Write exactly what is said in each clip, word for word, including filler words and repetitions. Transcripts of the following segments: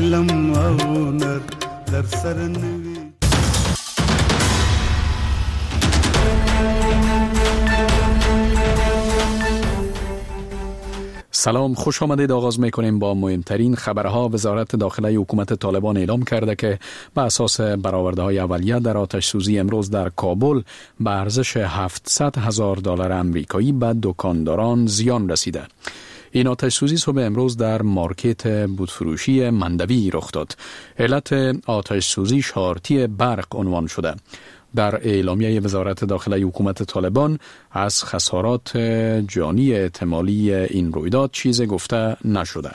علم او هنر در سر نوی. سلام، خوش آمدید. آغاز میکنیم با مهمترین خبرها. وزارت داخله حکومت طالبان اعلام کرده که به اساس برآورده‌های اولیه در آتش سوزی امروز در کابل به ارزش هفتصد هزار دلار آمریکایی به دکانداران زیان رسیده. این آتش سوزی صبح امروز در مارکت بودفروشی مندوی رخ داد. علت آتش سوزی شارتی برق عنوان شده. در اعلامیه وزارت داخله حکومت طالبان از خسارات جانی احتمالی این رویداد چیزی گفته نشده.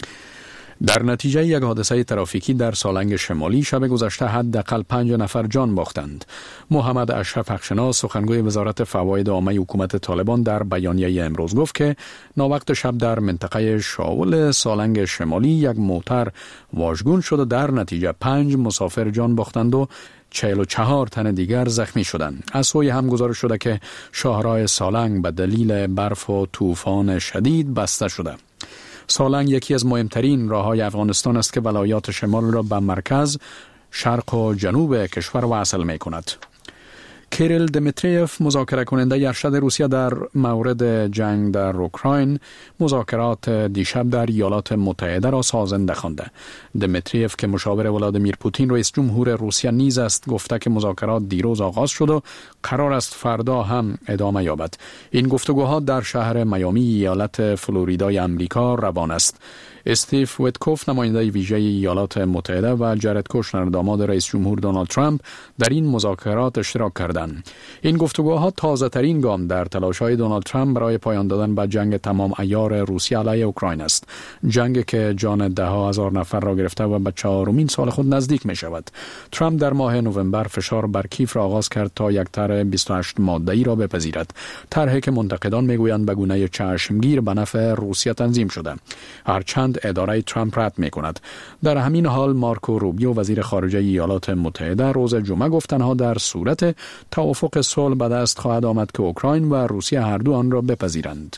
در نتیجه یک حادثه ترافیکی در سالنگ شمالی شب گذشته حداقل پنج نفر جان باختند. محمد اشرف حقشناس سخنگوی وزارت فواید عامه حکومت طالبان در بیانیه امروز گفت که ناوقت شب در منطقه شاول سالنگ شمالی یک موتر واژگون شد و در نتیجه پنج مسافر جان باختند و چهل و چهار تن دیگر زخمی شدند. از سوی هم گزارش شده که شاهراه سالنگ به دلیل برف و طوفان شدید بسته شده. سالنگ یکی از مهمترین راههای افغانستان است که ولایات شمال را به مرکز، شرق و جنوب کشور وصل می کند. کیریل دمیتریف مذاکره کننده ارشد روسیه در مورد جنگ در اوکراین مذاکرات دیشب در ایالات متحده را سازنده خوانده. دمیتریف که مشاور ولادیمیر پوتین رئیس جمهور روسیه نیز است گفته که مذاکرات دیروز آغاز شد و قرار است فردا هم ادامه یابد. این گفتگوها در شهر میامی ایالت فلوریدای امریکا روان است. استیو ویتکوف نماینده ویژه ایالات متحده و جارد کوشنر داماد رئیس جمهور دونالد ترامپ در این مذاکرات اشتراک کردند. این گفتگوها تازه ترین گام در تلاش‌های دونالد ترامپ برای پایان دادن به جنگ تمام عیار روسیه علیه اوکراین است. جنگ که جان ده ها هزار نفر را گرفته و به چهارمین سال خود نزدیک می شود. ترامپ در ماه نوامبر فشار بر کیف را آغاز کرد تا یک طرح بیست و هشت ماده‌ای را بپذیرد. طرحی که منتقدان میگویند به گونه چشمگیر به نفع روسیه تنظیم شده. هرچند اداره ترامپ رد می کند. در همین حال مارکو روبیو وزیر خارجه ایالات متحده روز جمعه گفت تنها در صورت توافق صلح به دست خواهد آمد که اوکراین و روسیه هر دو آن را بپذیرند.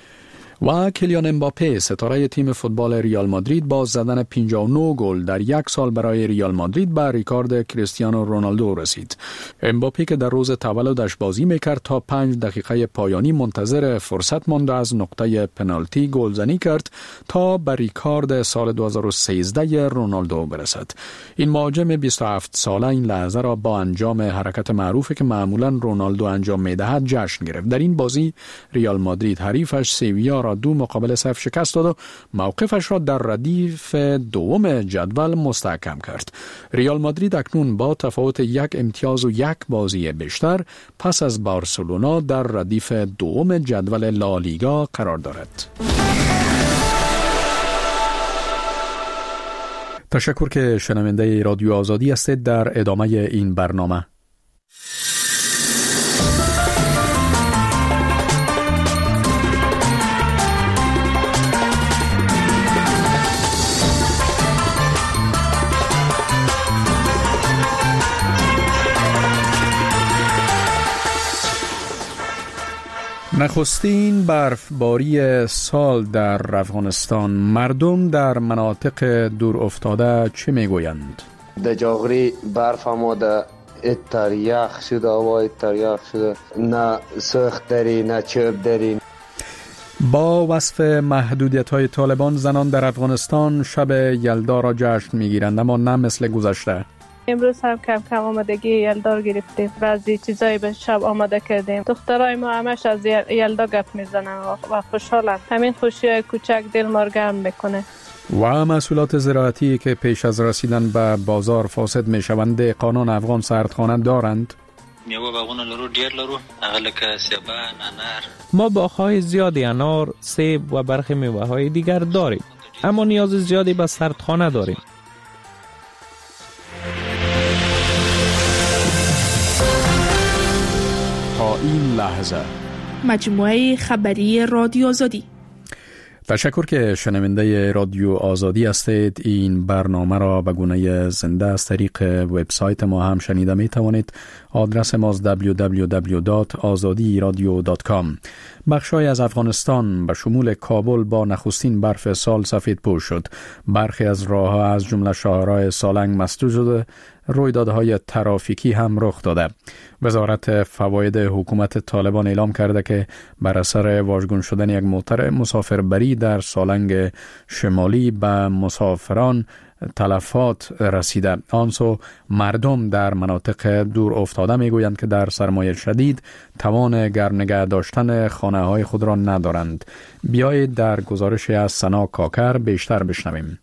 و کلیان امباپه ستاره تیم فوتبال ریال مادرید با زدن پنجاه و نه گل در یک سال برای ریال مادرید به ریکارد کریستیانو رونالدو رسید. امباپه که در روز تولدش بازی میکرد تا پنج دقیقه پایانی منتظر فرصت ماند از نقطه پنالتی گلزنی کرد تا به ریکارد سال دو هزار و سیزده رونالدو برسد. این مهاجم بیست و هفت ساله این لحظه را با انجام حرکت معروفی که معمولا رونالدو انجام میدهد جشن گرفت. در این بازی ریال مادرید حریفش سویا را دو مقابل صفر شکست داد و موقفش را در ردیف دوم جدول مستحکم کرد. ریال مادرید اکنون با تفاوت یک امتیاز و یک بازی بیشتر پس از بارسلونا در ردیف دوم جدول لالیگا قرار دارد. تشکر که شنونده رادیو آزادی هستید. در ادامه این برنامه نخستین برفباری سال در افغانستان. مردم در مناطق دور افتاده چه میگویند؟ در جاغری برف آماده، اتر یخ شده، هوا اتر یخ شده، نه سخت داری نه چوب داری. با وصف محدودیت‌های طالبان زنان در افغانستان شب یلدا را جشن میگیرند، اما نه مثل گذشته. امروز هم کم کم آمادگی یلدا گرفتیم، بعضی چیزایی به شب آماده کردیم. دخترای ما همش از یلدا گپ میزنن و خوشحالن. همین خوشیای کوچک دل ما رو گرم میکنه. و محصولات زراعتی که پیش از رسیدن به بازار فاسد میشوند، دهقانان افغان سردخانه دارند. میوه باغونه لرو ډیر لرو، هغه لکه سیبان، انار. ما باغ‌های زیادی انار، سیب و برخی میوه‌های دیگر داریم، اما نیاز زیادی به سردخانه داریم. تا این لحظه مجموعه خبری رادیو آزادی. تشکر که شنونده رادیو آزادی هستید. این برنامه را به گونه زنده از طریق وبسایت ما هم شنیده می توانید. آدرس ما دبلیو دبلیو دبلیو دات آزادی رادیو دات کام. بخشای از افغانستان به شمول کابل با نخستین برف سال سفید پوش شد. برخی از راه‌ها از جمله شاهراه سالنگ مسدود شده. رویدادهای ترافیکی هم رخ داده. وزارت فواید حکومت طالبان اعلام کرده که بر اثر واژگون شدن یک موتر مسافربری در سالنگ شمالی به مسافران تلفات رسیده. آنسو مردم در مناطق دور افتاده میگویند که در سرمایه شدید توان گرم نگه داشتن خانه های خود را ندارند. بیایید در گزارش از سنا کاکر بیشتر بشنویم.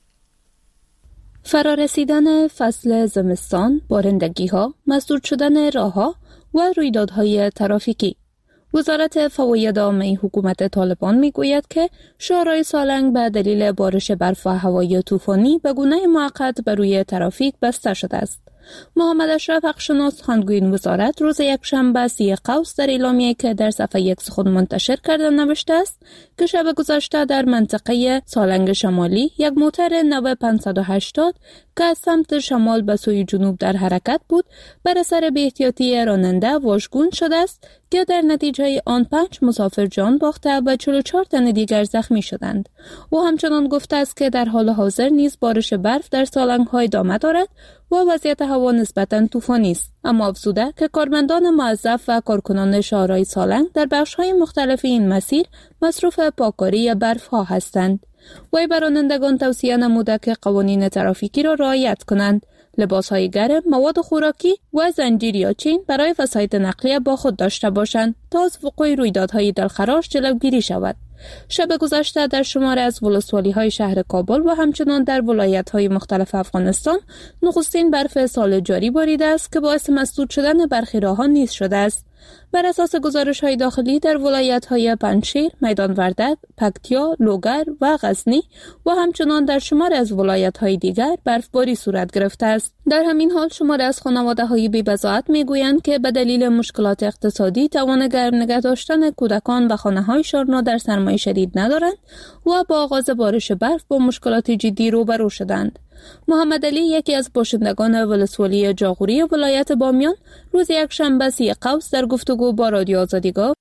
فرارسیدن فصل زمستان، بارندگی ها، مسدود شدن راه ها و رویدادهای ترافیکی. وزارت فواید عامه حکومت طالبان میگوید که شاهراه سالنگ به دلیل بارش برف و هوای طوفانی به گونه موقت بر روی ترافیک بسته شده است. محمد اشرف حقشناس سخنگوی این وزارت روز یکشنبه سی قوس در اعلامیه‌ای که در صفحه یک خود منتشر کرده نوشته است که شب گذشته در منطقه سالنگ شمالی یک موتر نو پانصد و هشتاد که از سمت شمال به سوی جنوب در حرکت بود بر اثر بی‌احتیاطی راننده واژگون شده است که در نتیجه آن پنج مسافر جان باخته و چهل و چهار تن دیگر زخمی شدند. او همچنان گفته است که در حال حاضر نیز بارش برف در سالنگ‌ها ادامه دارد و وضعیت هوا نسبتاً طوفانی است، اما افزوده که کارمندان موظف و کارکنان شاهراه سالنگ در بخش‌های مختلف این مسیر مصروف پاککاری برف‌ها هستند. وی به رانندگان توصیه نموده که قوانین ترافیکی را رعایت کنند، لباس‌های گرم، مواد خوراکی و زنجیر یا چین برای وسایط نقلیه با خود داشته باشند تا از وقوع رویدادهای دلخراش جلوگیری شود. شب گذشته در شماری از ولسوالی‌های شهر کابل و همچنان در ولایت‌های مختلف افغانستان نخستین برف سال جاری باریده است که باعث مسدود شدن برخی راه‌ها نیز شده است. بر اساس گزارش‌های داخلی در ولایت‌های پنجشیر، میدان وردک، پکتیا، لوگر و غزنی و همچنان در شمار از ولایت‌های دیگر برفباری صورت گرفته است. در همین حال شمار از خانواده‌های بی‌بضاعت می‌گویند که به دلیل مشکلات اقتصادی توان گرم نگه داشتن کودکان و خانه‌هایشان را در سرمایه شدید ندارند و با آغاز بارش برف با مشکلات جدی روبرو شدند. محمد علی یکی از باشندگان ولسوالی جاغوری ولایت بامیان روز یکشنبه سی قوس در گفتگو با رادیو آزادی گفت: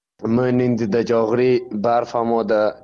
من این در جاغوری برف آماده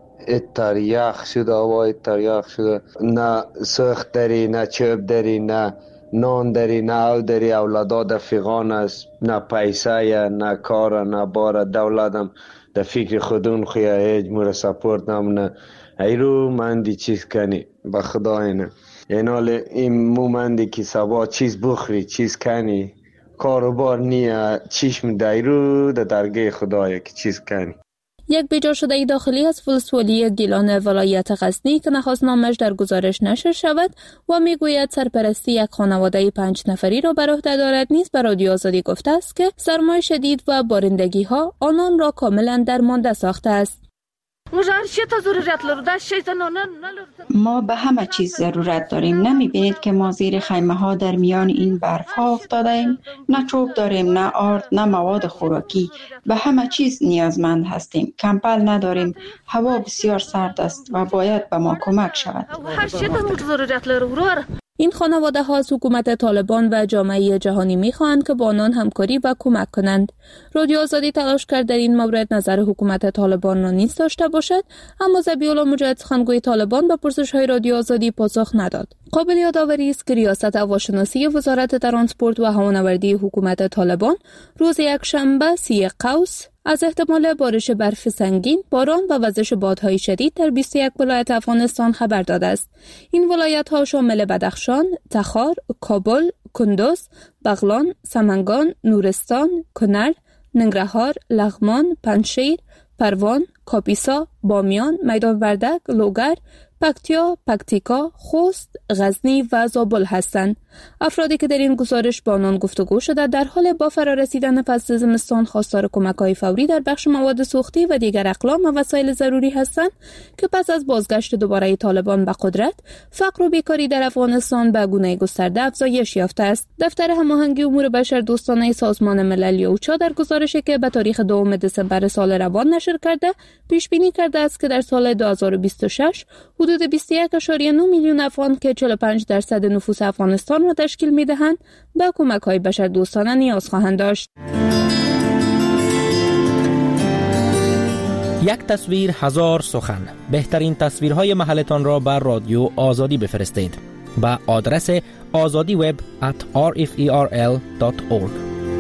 اتریاخ شده، هوای اتریاخ شده، نه سخت داری، نه چوب داری، نه نان داری، نه او داری، اولادا در فیغان است، نه پیسه نه کار نه بار دولتم در فکر خودون خویه هیچ مور سپورت نمونه. ایرو من دی چیز کنی به خدا اینه اینال این مومندی که سبا چیز بخوری چیز کنی کاروبار نیه چشم دایرو در درگه خدایه که چیز کنی. یک بیجا شده داخلی از ولسوالی گیلان ولایت غزنی که نخواست نامش در گزارش نشر شود و میگوید سرپرستی یک خانواده پنج نفری را بر عهده دارد نیز به رادیو آزادی گفته است که سرمای شدید و بارندگی ها آنان را کاملا درمانده ساخته است. ما به همه چیز ضرورت داریم. نمیبینید که ما زیر خیمه ها در میان این برف ها افتاده ایم؟ نه چوب داریم، نه آرد، نه مواد خوراکی. به همه چیز نیازمند هستیم. کمپل نداریم. هوا بسیار سرد است و باید به ما کمک شود. این خانواده ها از حکومت طالبان و جامعه جهانی می‌خواهند که با آنان همکاری و کمک کنند. رادیو آزادی تلاش کرد در این مورد نظر حکومت طالبان را نیز داشته باشد، اما ذبیح‌الله مجاهد سخنگوی طالبان به پرسش‌های رادیو آزادی پاسخ نداد. قابل یادآوری است که ریاست هواشناسی وزارت ترانسپورت و هوانوردی حکومت طالبان روز یکشنبه سی قوس از احتمال بارش برف سنگین، باران و وزش بادهای شدید در بیست و یک ولایت افغانستان خبر داده است. این ولایت‌ها شامل بدخشان، تخار، کابل، کندوز، بغلان، سمنگان، نورستان، کنر، ننگرهار، لغمان، پنجشیر، پروان، کاپیسا، بامیان، میدان وردک، لوگر، پکتیا، پکتیکا، خوست، غزنی و زابل هستند. افرادی که در این گزارش با آنان گفتگو شده در حال با فرارسیدن فصل زمستان خواستار کمک‌های فوری در بخش مواد سوختی و دیگر اقلام و وسایل ضروری هستند که پس از بازگشت دوباره طالبان به قدرت، فقر و بیکاری در افغانستان به گونه گسترده افزایش یافته است. دفتر هماهنگی امور بشردوستانه سازمان ملل اوچا در گزارشی که به تاریخ دوم دسامبر سال روان نشر کرده، پیش بینی کرده است که در سال دو هزار و بیست و شش حدود بیست و یک ممیز نه میلیون افغان که چهل و پنج درصد نفوس افغانستان را تشکیل می‌دهند، به کمک‌های بشردوستانه نیاز خواهند داشت. یک تصویر هزار سخن. بهترین تصویرهای محلتان را بر رادیو آزادی بفرستید با آدرس آزادی وب ات آر اف ای آر ال دات اورگ.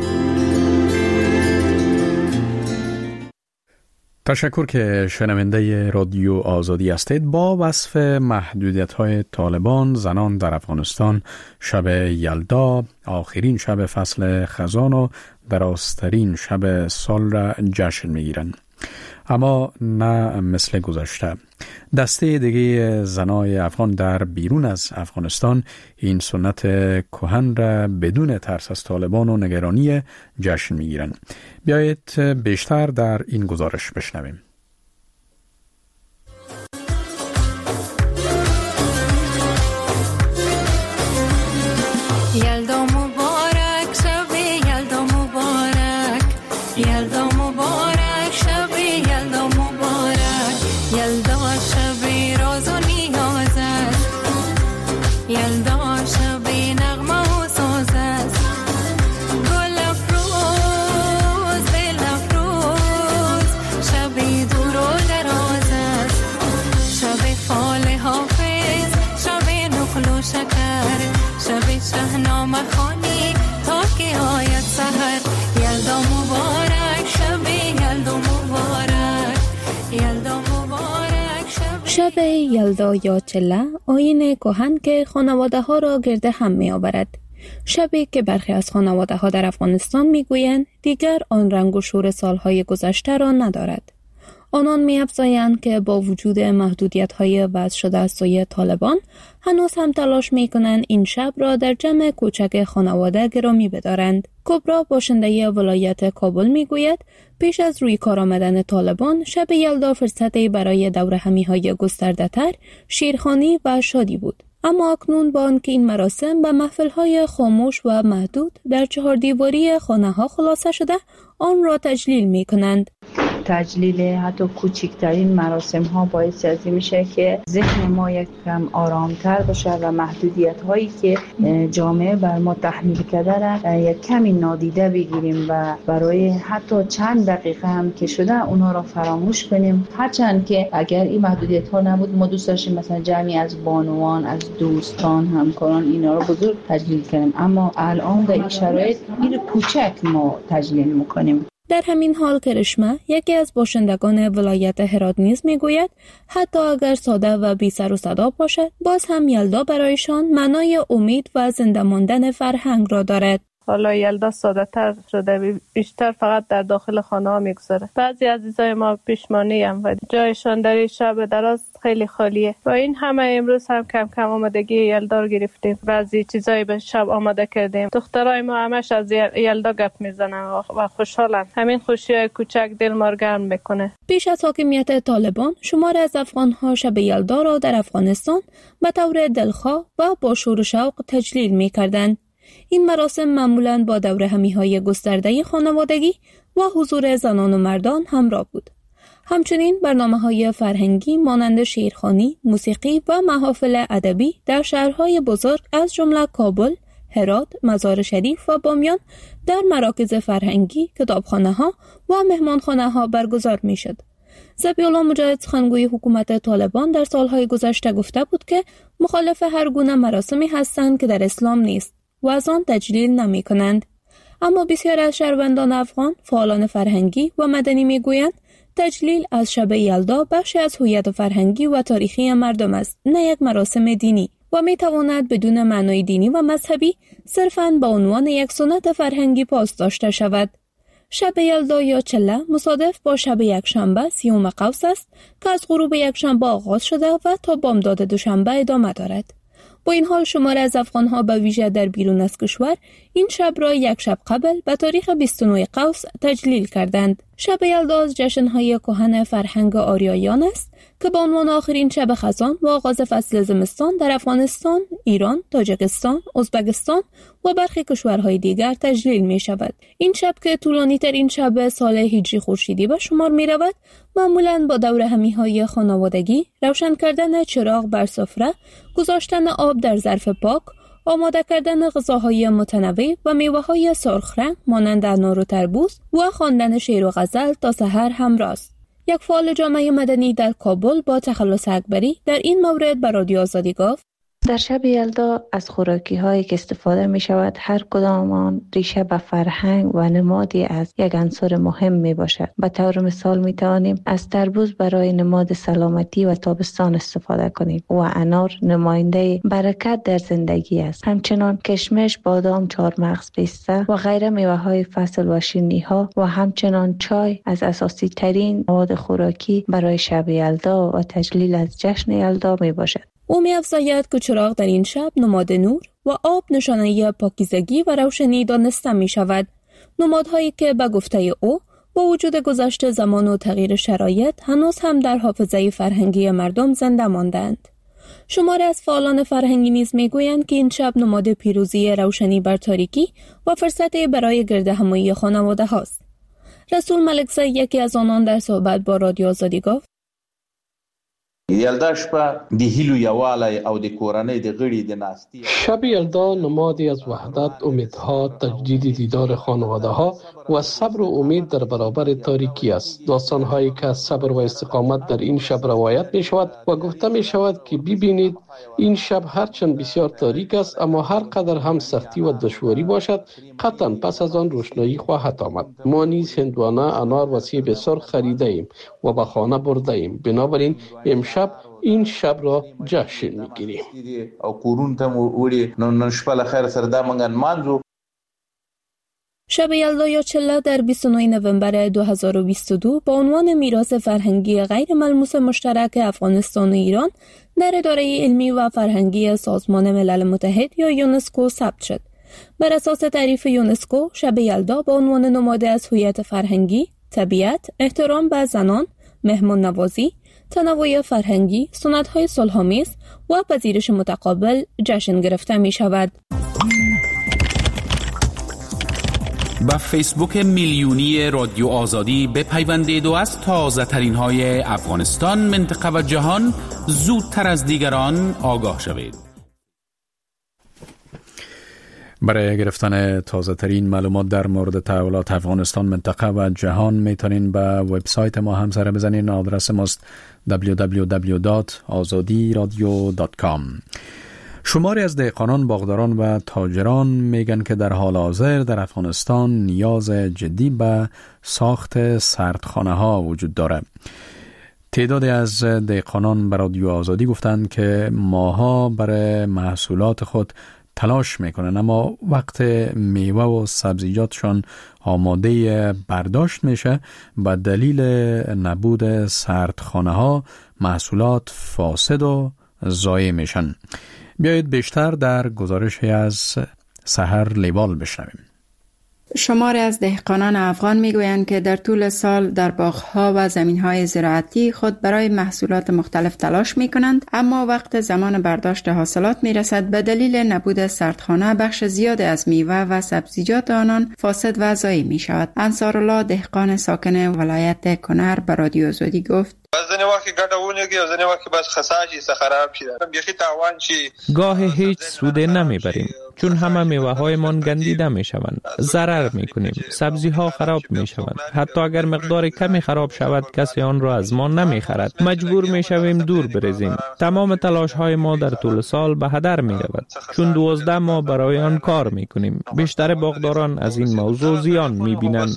تشکر که شنونده رادیو آزادی هستید. با وصف محدودیت‌های طالبان، زنان در افغانستان شب یلدا، آخرین شب فصل خزان و درازترین شب سال را جشن می‌گیرند. اما نه مثل گذشته. دسته دیگه زنای افغان در بیرون از افغانستان این سنت کهن را بدون ترس از طالبان و نگرانی جشن میگیرند. بیایید بیشتر در این گزارش بشنویم. یلدا مبارک شب یلدا مبارک، یلدا مبارک شب یلدا مبارک، یلدا شب راز و نیاز است، یلدا شب نغمه و ساز است، گل افروز دل افروز شب دور و دراز است، شب فال حافظ شب نقل و شکر، شب شهنامه خوانی تا که آید سحر، یلدا مبارک شب یلدا مبارک، یلدا مبارک شب شب یلدا یا چله آیین کهن که خانواده ها را گرد هم می آورد. شبی که برخی از خانواده ها در افغانستان می گویند دیگر آن رنگ و شور سالهای گذشته را ندارد. آنان می افزایند که با وجود محدودیت های وضع شده از سوی طالبان هنوز هم تلاش می کنند این شب را در جمع کوچک خانواده گرامی بدارند. کبرا باشنده ولایت کابل می گوید پیش از روی کار آمدن طالبان شب یلدا فرصتی برای دور همی های گسترده تر، شیرخوانی و شادی بود. اما اکنون با آنکه این مراسم به محفل های خاموش و محدود در چهار دیواری خانه ها خلاصه شده، آن را تجلیل می کنند. تجلیل حتی کوچکترین مراسم ها باعث از این میشه که ذهن ما یک کم آرامتر باشه و محدودیت هایی که جامعه بر ما تحمیل کرده را یک کمی نادیده بگیریم و برای حتی چند دقیقه هم که شده اونها را فراموش کنیم. هرچند که اگر این محدودیت ها نبود ما دوست داشتیم مثلا جمعی از بانوان، از دوستان، همکاران اینا را بزرگ تجلیل کنیم، اما الان در این شرایط این کوچک ما تجلیل میکنیم. در همین حال کرشمه یکی از باشندگان ولایت هرات نیز میگوید حتی اگر ساده و بی سر و صدا باشد باز هم یلدا برایشان معنای امید و زنده ماندن فرهنگ را دارد. حالا یلدا ساده تر شده، بیشتر فقط در داخل خانه ها میگذره. بعضی عزیزای ما پیشمانی هم و جایشان در این شب دراز خیلی خالیه و این همه امروز هم کم کم آمادگی یلدا رو گرفتیم. بعضی چیزایی به شب آماده کردیم. دخترای ما همش از یلدا گپ میزنن و خوشحالن. همین خوشیای کوچک دل ما رو گرم میکنه. پیش از حاکمیت طالبان شمار از افغان‌ها شب یلدا را در افغانستان به طور دلخواه و با شور و شوق تجلیل میکردند. این مراسم معمولاً با دوره همی‌های گسترده خانوادگی و حضور زنان و مردان همراه بود. همچنین برنامه‌های فرهنگی مانند شعرخوانی، موسیقی و محافل ادبی در شهرهای بزرگ از جمله کابل، هرات، مزار شریف و بامیان در مراکز فرهنگی، کتابخانه‌ها و مهمانخانه‌ها برگزار می‌شد. ذبیح‌الله مجاهد سخنگوی حکومت طالبان در سالهای گذشته گفته بود که مخالف هر گونه مراسمی هستند که در اسلام نیست و از آن تجلیل نمی کنند. اما بسیار از شهروندان افغان، فعالان فرهنگی و مدنی می گویند تجلیل از شب یلدا بخشی از هویت فرهنگی و تاریخی مردم است، نه یک مراسم دینی و می تواند بدون معنای دینی و مذهبی صرفاً به عنوان یک سنت فرهنگی پاس داشته شود. شب یلدا یا چله مصادف با شب یکشنبه سیوم قوس است که از غروب یکشنبه آغاز شده و تا بامداد دوشنبه ادامه دارد. با این حال شماره از افغان‌ها به ویژه در بیرون از کشور این شب را یک شب قبل به تاریخ بیست و نه قوس تجلیل کردند. شب یلدا از جشن‌های کهن فرهنگ آریایان است که به عنوان آخرین شب خزان و آغاز فصل زمستان در افغانستان، ایران، تاجیکستان، ازبکستان و برخی کشورهای دیگر تجلیل می شود. این شب که طولانی ترین شب سال هجری خورشیدی به شمار می رود، معمولاً با دور همی‌های خانوادگی، روشن کردن چراغ بر سفره، گذاشتن آب در ظرف پاک، آماده کردن غذاهای متنوع و میوه‌های سرخ رنگ مانند انار و تربوز و خواندن شعر و غزل تا سحر همراه است. یک فعال جامعه مدنی در کابل با تخلص اکبری در این مورد به رادیو آزادی گفت: در شب یلدا از خوراکی هایی که استفاده می شود هر کدام آن ریشه به فرهنگ و نمادی از یک عنصر مهم می باشد. به طور مثال می توانیم از تربوز برای نماد سلامتی و تابستان استفاده کنیم و انار نماینده برکت در زندگی است. همچنان کشمش، بادام، چهارمغز، پیسته و غیره میوه های فصل و شیرینی ها و همچنان چای از اساسی ترین مواد خوراکی برای شب یلدا و تجلیل از جشن یلدا می باشد. او می افزاید که چراغ در این شب نماد نور و آب نشانه پاکیزگی و روشنی دانسته می شود. نمادهایی که به گفته او با وجود گذشت زمان و تغییر شرایط هنوز هم در حافظه فرهنگی مردم زنده ماندند. شماره از فعالان فرهنگی نیز می گویند که این شب نماد پیروزی روشنی بر تاریکی و فرصت برای گرد همایی خانواده هاست. رسول ملکزی یکی از آنان در صحبت با رادیو آزادی گفت: یلدا شپه د هیلو یوالی او د کورنۍ د غړي د ناستی. شب یلدا نمادی از وحدت، امیدها، تجدید دیدار خانواده ها و صبر و امید در برابر تاریکی است. داستان هایی که از صبر و استقامت در این شب روایت می شود و گفته می شود که ببینید این شب هرچند بسیار تاریک است اما هر قدر هم سختی و دشواری باشد قطعا پس از آن روشنایی خواهد آمد. ما نیز هندوانه، انار و سیب سرخ خریده ایم و به خانه برده ایم. بنابراین امشب این شب را جشن میگیریم. او کورون ته وړي نو نن شپه له خیر سره دا مونږ مانځو. شب یلدا یا چله در بیست و نه نوامبر دو هزار و بیست و دو با عنوان میراث فرهنگی غیر ملموس مشترک افغانستان و ایران در اداره علمی و فرهنگی سازمان ملل متحد یا یونسکو ثبت شد. بر اساس تعریف یونسکو، شب یلدا با عنوان نماد از هویت فرهنگی، طبیعت، احترام به زنان، مهمان نوازی، تنوع فرهنگی، سنت‌های صلح‌آمیز و پذیرش متقابل جشن گرفته می‌شود. با فیسبوک میلیونی رادیو آزادی بپیوندید و از تازه ترین های افغانستان، منطقه و جهان زودتر از دیگران آگاه شوید. برای گرفتن تازه ترین معلومات در مورد تحولات افغانستان، منطقه و جهان میتونین به وبسایت ما هم سر بزنین. آدرس ماست دبلیو دبلیو دبلیو دات آزادی رادیو دات کام. شماری از دهقانان، باغداران و تاجران میگن که در حال حاضر در افغانستان نیاز جدی به ساخت سردخانه ها وجود داره. تعدادی از دهقانان به رادیو آزادی گفتند که ماها برای محصولات خود تلاش میکنن اما وقت میوه و سبزیجاتشان آماده برداشت میشه به دلیل نبود سردخانه ها محصولات فاسد و ضایع میشن. بیایید بیشتر در گزارشی از سحر لیوال بشنویم. شماری از دهقانان افغان میگویند که در طول سال در باغ‌ها و زمین‌های زراعتی خود برای محصولات مختلف تلاش می‌کنند، اما وقت زمان برداشت حاصلات می‌رسد به دلیل نبود سردخانه بخش زیاد از میوه و سبزیجات آنان فاسد و ضایع می‌شود. انصارالله دهقان ساکن ولایت کنر به رادیو آزادی گفت: ځنې وخت ګټه ونیږي او ځنې وخت بس خسا شي، څه خراب شي، بیخي تاوان شي. گاه هیچ سود نمیبریم چون همه میوه هایمان گندیده میشوند، ضرر میکنیم، سبزی ها خراب میشوند. حتی اگر مقدار کمی خراب شود کسی آن را از ما نمیخرد، مجبور میشویم دور بریزیم. تمام تلاش های ما در طول سال به هدر میرود چون دوازده ماه برای آن کار میکنیم. بیشتر باغداران از این موضوع زیان میبینند.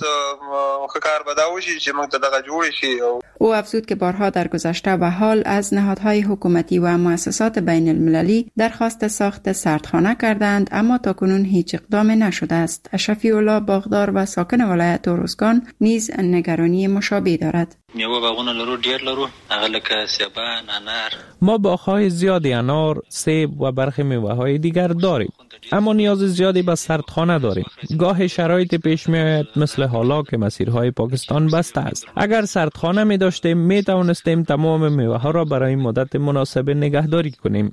او افزود که بارها در گذشته و حال از نهادهای حکومتی و مؤسسات بین المللی درخواست ساخت سردخانه کردند اما تاکنون هیچ اقدام نشده است. شفیع الله باغدار و ساکن ولایت اروزگان نیز نگرانی مشابه دارد. میوه باغونه لرو ډیر لرو هغه لکه سیبان، انار. ما باغ‌های زیادی انار، سیب و برخی میوه‌های دیگر داریم، اما نیاز زیادی به سردخانه داریم. گاه شرایط پیش می‌آید مثل حالا که مسیرهای پاکستان بسته است. اگر سردخانه می داشتیم می توانستیم تمام میوه‌ها را برای مدت مناسب نگهداری کنیم.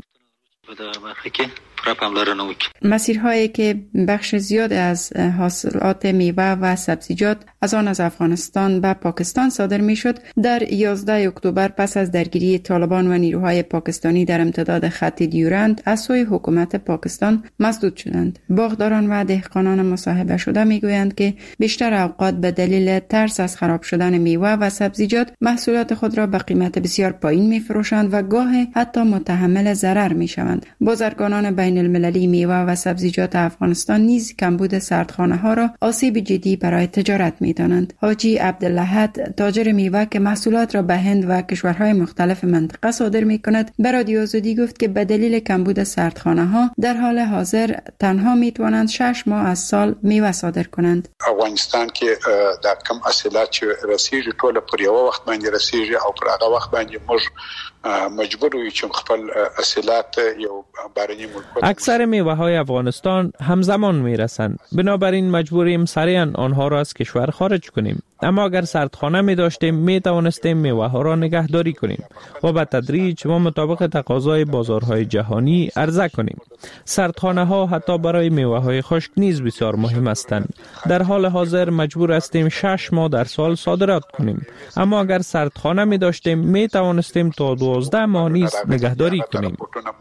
مسیرهایی که بخش زیاد از حاصلات میوه و سبزیجات از آن از افغانستان به پاکستان صادر می شد در یازده اکتبر پس از درگیری طالبان و نیروهای پاکستانی در امتداد خط دیورند از سوی حکومت پاکستان مسدود شدند. باغداران و دهقانان مصاحبه شده می گویند که بیشتر اوقات به دلیل ترس از خراب شدن میوه و سبزیجات محصولات خود را به قیمت بسیار پایین می فروشند و گاهی حتی متحمل ضرر می شوند. بازرگانان بین المللی میوه و سبزیجات افغانستان نیز کمبود سردخانه ها را آسیب جدی برای تجارت می دانند. حاجی عبداللهد تاجر میوه که محصولات را به هند و کشورهای مختلف منطقه صادر می کند به رادیو آزادی گفت که به دلیل کمبود سردخانه ها در حال حاضر تنها می توانند شش ماه از سال میوه صادر کنند. افغانستان کې د کم حاصلات چې رسیږي ټول پر یو وخت باندې رسیږي او پر هغه وخت باندې موږ مجبور یو چې خپل حاصلات یو بهرنی ملک. اکثر میوه های افغانستان همزمان می رسند، بنابراین مجبوریم سریعا آنها را از کشور خارج کنیم. اما اگر سردخانه می داشتیم می توانستیم میوه ها را نگهداری کنیم و به تدریج و مطابق تقاضای بازارهای جهانی عرضه کنیم. سردخانه ها حتی برای میوه های خشک نیز بسیار مهم هستند. در حال حاضر مجبور هستیم شش ماه در سال صادرات کنیم، اما اگر سردخانه می داشتیم می توانستیم تا دوازده ماه نیز نگهداری کنیم.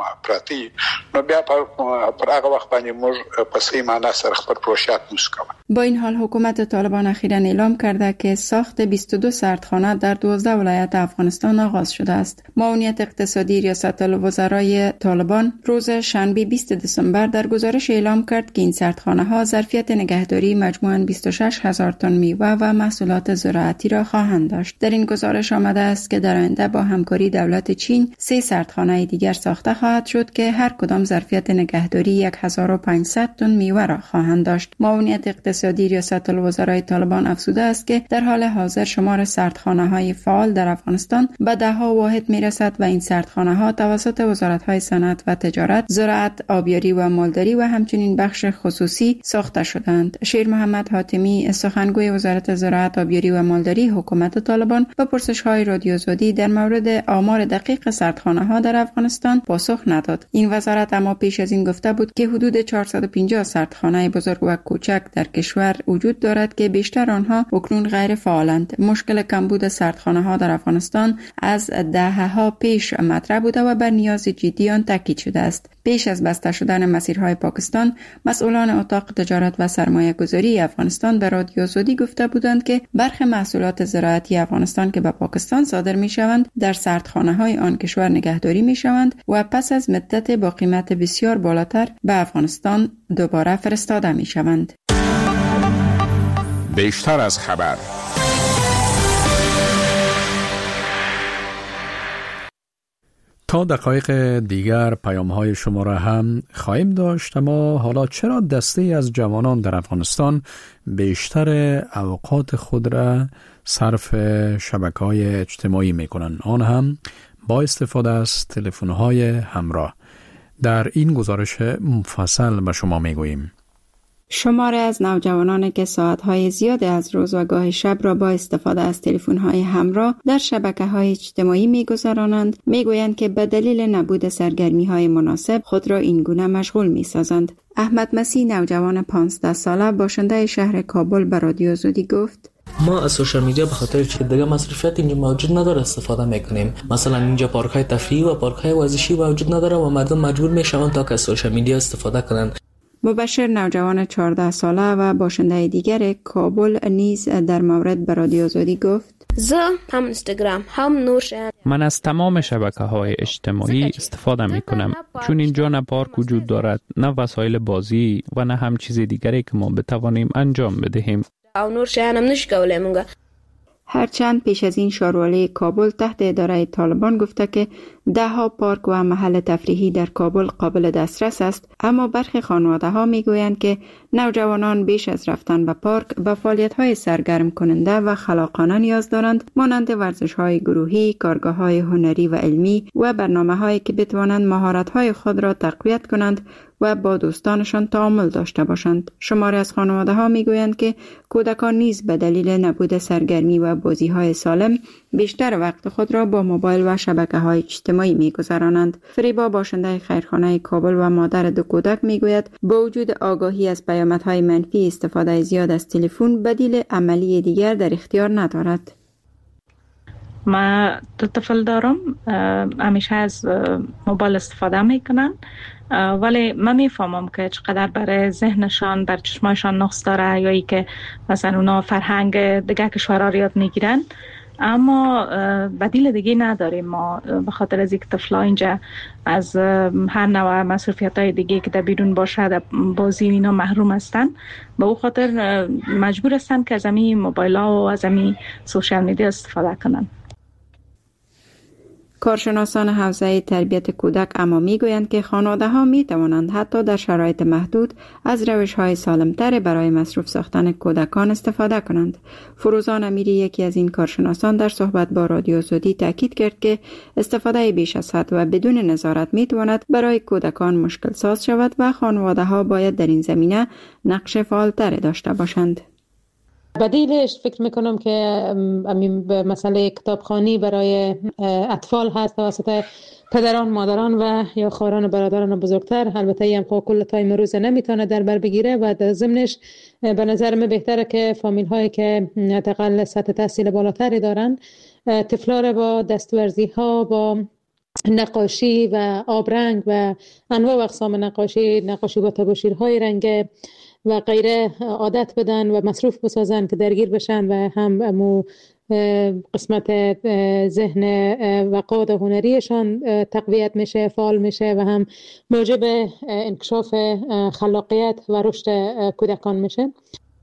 با این حال حکومت طالبان اخیراً اعلام کرده که ساخت بیست و دو سردخانه در دوازده ولایت افغانستان آغاز شده است. معاونیت اقتصادی ریاست الوزرای طالبان روز شنبه بیست دسامبر در گزارش اعلام کرد که این سردخانه ها ظرفیت نگهداری مجموعاً بیست و شش هزار تن میوه و محصولات زراعتی را خواهند داشت. در این گزارش آمده است که در آینده با همکاری دولت چین سه سردخانه دیگر ساخته خواهد شد که هر کدام ظرفیت نگهداری هزار و پانصد تن میوه را خواهند داشت. معاونیت اقتصادی ریاست الوزرای طالبان افزوده است که در حال حاضر شمار سردخانه های فعال در افغانستان به ده ها واحد می رسد و این سردخانه ها توسط وزارت های صنعت و تجارت، زراعت، آبیاری و مالداری و همچنین بخش خصوصی ساخته شدند. شیر محمد حاتمی سخنگوی وزارت زراعت، آبیاری و مالداری حکومت طالبان به پرسش های رادیو آزادی در مورد آمار دقیق سردخانه ها در افغانستان پاسخ نداد. این وزارت اما پیش از این گفته بود که حدود چهارصد و پنجاه سردخانه بزرگ و کوچک در کشور وجود دارد که بیشتر آنها اکنون غیر فعالند. مشکل کمبود سردخانه ها در افغانستان از دهه‌ها پیش مطرح بوده و بر نیاز جدی آن تاکید شده است. پیش از بسته شدن مسیرهای پاکستان، مسئولان اتاق تجارت و سرمایه گذاری افغانستان به رادیو آزادی گفته بودند که برخی محصولات زراعتی افغانستان که به پاکستان صادر می شوند در سردخانه های آن کشور نگهداری می شوند و پس از مدت با قیمت بسیار بالاتر به افغانستان دوباره فرستاده می شوند. بیشتر از خبر. تا دقایق دیگر پیام‌های شما را هم خواهیم داشت، اما حالا چرا دسته از جوانان در افغانستان بیشتر اوقات خود را صرف شبکه‌های اجتماعی می‌کنند، آن هم با استفاده از تلفن‌های همراه؟ در این گزارش مفصل به شما می‌گوییم. شماره از نوجوانانی که ساعتهای زیاد از روز و گاه شب را با استفاده از تلفن‌های همراه در شبکه‌های اجتماعی می‌گذرانند، می‌گویند که به دلیل نبود سرگرمی‌های مناسب خود را این گونه مشغول می‌سازند. احمد مسیح نوجوان پانزده ساله باشنده شهر کابل به رادیو آزادی گفت: ما از سوشال میدیا به خاطر که دیگه مصرفیت اینجا موجود نداره استفاده میکنیم. مثلا اینجا پارک‌های تفریحی و پارک‌های ورزشی وجود نداره و مردم مجبور میشوند تا که از سوشال میدیا استفاده کنند. مبشر نوجوان چهارده ساله و باشنده دیگر کابل نیز در مورد به رادیو آزادی گفت: زه هم اینستاگرام هم نورشن. من از تمام شبکه‌های اجتماعی استفاده می‌کنم، چون اینجا نه پارک وجود دارد، نه وسایل بازی و نه هم چیز دیگری که ما بتوانیم انجام بدهیم. او نورشن هم نش کولای مونږ. هرچند پیش از این شاروالی کابل تحت اداره طالبان گفته که ده ها پارک و محل تفریحی در کابل قابل دسترس است، اما برخی خانواده ها می گویند که نوجوانان بیش از رفتن به پارک به فعالیت های سرگرم کننده و خلاقانه نیاز دارند، مانند ورزش های گروهی، کارگاه های هنری و علمی و برنامه هایی که بتوانند مهارت های خود را تقویت کنند و با دوستانشان تعامل داشته باشند. شماری از خانواده ها می گویند که کودکان نیز به دلیل نبود سرگرمی و بازی های سالم بیشتر وقت خود را با موبایل و شبکه های اجتماعی می گذرانند. فریبا باشنده خیرخانه کابل و مادر دو کودک می گوید با وجود آگاهی از پیامدهای منفی استفاده زیاد از تلفن، بدیل عملی دیگر در اختیار ندارد. ما دو طفل دارم، همیشه از موبایل استفاده میکنن، ولی من میفهمم که چقدر برای ذهنشان، بر چشمایشان نقص داره، یا ای که مثلا اونا فرهنگ دیگه کشورها یاد میگیرن، اما بدیل دیگه نداریم. ما به خاطر از اینکه طفلا اینجا از هر نوع مصروفیت های دیگه که در بیرون باشه، در بازی اینا محروم هستن، به او خاطر مجبور هستن که از همین موبایل ها و از همین سوشال میدیا استفاده کنن. کارشناسان حوزه تربیت کودک اما می گویند که خانواده ها می توانند حتی در شرایط محدود از روش های سالم تر برای مصروف ساختن کودکان استفاده کنند. فروزان امیری، یکی از این کارشناسان، در صحبت با رادیو آزادی تاکید کرد که استفاده بیش از حد و بدون نظارت می تواند برای کودکان مشکل ساز شود و خانواده ها باید در این زمینه نقش فعال تر داشته باشند. بدیلش فکر میکنم که مسئله کتابخوانی برای اطفال هست توسط پدران، مادران و یا خواهران برادران بزرگتر. البته این هم کل تایم روز نمیتونه در بر بگیره و در ضمنش به نظر من بهتره که فامیل هایی که حداقل سطح تحصیل بالاتری دارن طفلا را با دستورزی ها، با نقاشی و آبرنگ و انواع و اقسام نقاشی، نقاشی با تباشیرهای رنگ و غیره عادت بدن و مصروف بسازن که درگیر بشن و هم امو قسمت ذهن و قوت هنریشان تقویت میشه، فعال میشه و هم موجب انکشاف خلاقیت و رشد کودکان میشه.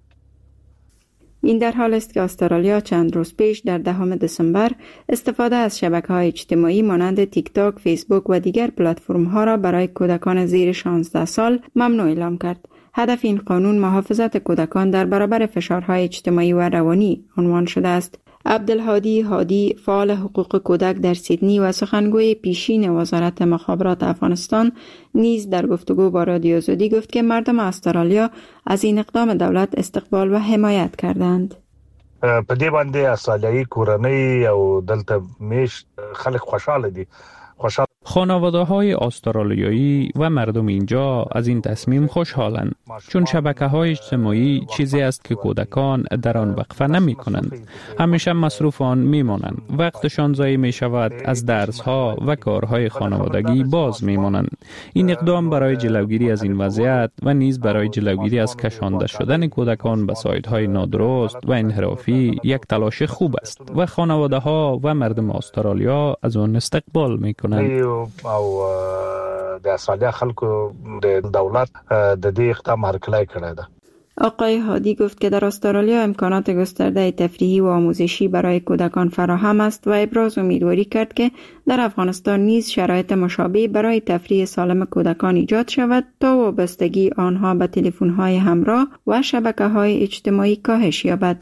این در حال است که استرالیا چند روز پیش در دهم دسامبر استفاده از شبکه‌های اجتماعی مانند تیک تاک، فیسبوک و دیگر پلتفرم‌ها را برای کودکان زیر شانزده سال ممنوع اعلام کرد. هدف این قانون محافظت کودکان در برابر فشارهای اجتماعی و روانی عنوان شده است. عبدالهادی هادی، فعال حقوق کودک در سیدنی و سخنگوی پیشین وزارت مخابرات افغانستان، نیز در گفتگو با رادیو آزادی گفت که مردم استرالیا از این اقدام دولت استقبال و حمایت کردند. په دې باندې استرالیایي کورنۍ او دلته میشت خلک خوشاله دي. خوشحال خانواده های استرالیایی و مردم اینجا از این تصمیم خوشحالند، چون شبکه های اجتماعی چیزی است که کودکان در آن وقفه نمی کنند. همیشه مصروف آن می مانند. وقتشان ضایع می شود، از درس ها و کارهای خانوادگی باز می مانند. این اقدام برای جلوگیری از این وضعیت و نیز برای جلوگیری از کشانده شدن کودکان به سایت های نادرست و انحرافی یک تلاش خوب است و خانواده ها و مردم استرالیا از آن استقبال می کنند. او د استرالیا خلکو د دولت د دې اقدام هرکلی کړی ده. آقای هادی گفت که در استرالیا امکانات گسترده تفریحی و آموزشی برای کودکان فراهم است و ابراز امیدواری کرد که در افغانستان نیز شرایط مشابه برای تفریح سالم کودکان ایجاد شود تا وابستگی آنها به تلفن‌های همراه و شبکه‌های اجتماعی کاهش یابد.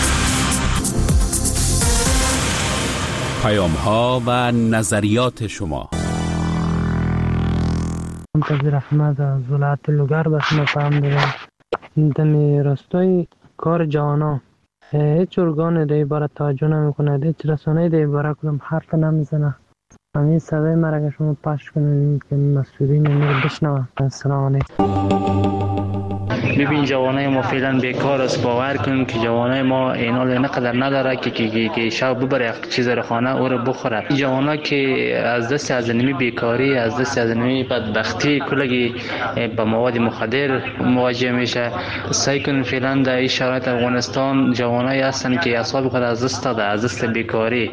پیام‌ها و نظریات شما. منتظر احمد از ولایت لوگر به شما پیام دارم. دمی راستای کار جوانا هیچ ارگان دی باره توجه نمیکنه، هیچ رسانه دی باره کدام حرف نمیزنه. همین صدای مرا که شما پخش کنید که مسئولین رو بشنوه. السلام علیکم. ببین جوانای ما فعلا بیکار است. باور کن که جوانای ما اینال نقدر نداره که که که شب ببره چیز رو خانه او رو بخوره. جوانا که از دست از نمی بیکاری، از دست از نمی بدبختی کلگی با مواد مخدر مواجه میشه. سعی کن فعلا در این شرایط افغانستان جوانای هستن که اعصاب خود از دست داده، از دست بیکاری.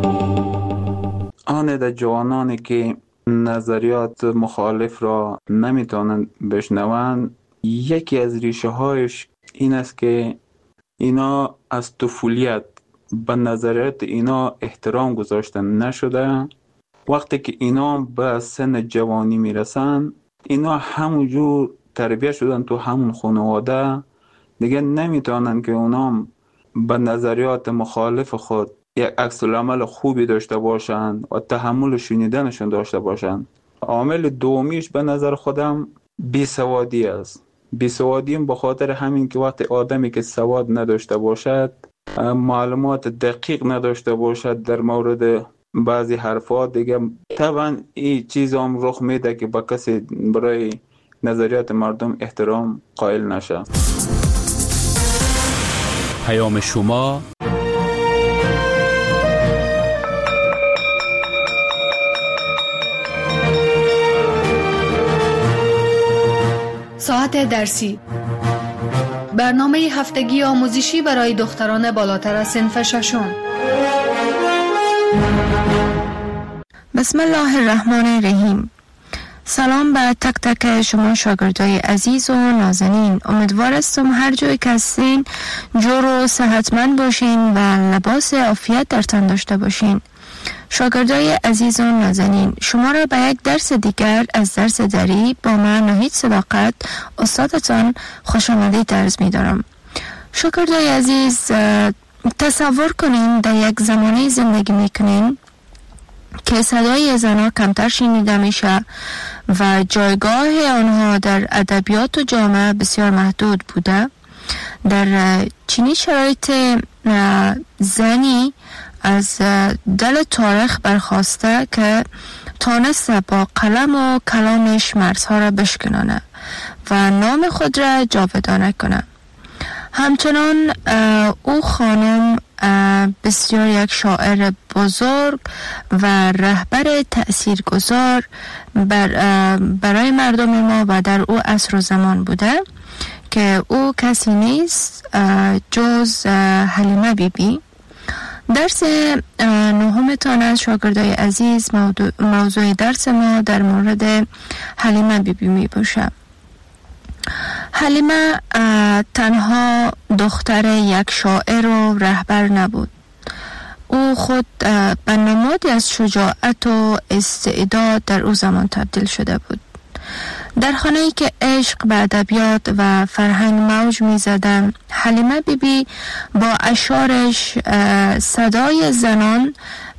آن در جوانانی که نظریات مخالف را نمیتونن بشنون، یکی از ریشه هایش این است که اینا از طفولیت به نظریات اینا احترام گذاشته نشده. وقتی که اینا به سن جوانی میرسن، اینا همونجور تربیت شدن تو همون خانواده، دیگه نمیتونن که اونا به نظریات مخالف خود یک عکس العمل خوبی داشته باشن و تحمل شنیدنشون داشته باشن. عامل دومیش به نظر خودم بیسوادی است. بیسوادی به خاطر همین که وقتی آدمی که سواد نداشته باشد، معلومات دقیق نداشته باشد در مورد بعضی حرفات، دیگه طبعا این چیز هم رخ میده که با کسی برای نظریات مردم احترام قائل نشه. پیام شما ساعت درسی، برنامه هفتگی آموزشی برای دختران بالاتر از صنف ششم. بسم الله الرحمن الرحیم. سلام به تک تک شما شاگردای عزیز و نازنین. امیدوارستم هر جایی که هستین جور و صحتمند باشین و لباس عافیت در تن داشته باشین. شاگردای عزیز و نازنین، شما را به یک درس دیگر از درس دری با من ناهید صداقت استادتان خوش آمدید عرض می دارم. شاگردای عزیز، تصور کنین در یک زمانه زندگی می کنین که صدای زنها کمتر شنیده میشه و جایگاه آنها در ادبیات و جامعه بسیار محدود بوده. در چنین شرایط زنی از دل تاریخ برخواسته که تانسته با قلم و کلامش مرزها را بشکنانه و نام خود را جاودانه کنه. همچنان او خانم بسیار یک شاعر بزرگ و رهبر تأثیرگذار بر برای مردم ما و در او عصر و زمان بوده که او کسی نیست جز حلیمه بی بی. درس نهمتان از شاگردای عزیز، موضوع درس ما در مورد حلیمه بی بی می باشه. حلیمه تنها دختر یک شاعر و رهبر نبود. او خود به نمادی از شجاعت و استعداد در او زمان تبدیل شده بود. در خانه‌ای که عشق به ادبیات و فرهنگ موج می زدن، حلیمه بی بی با اشعارش صدای زنان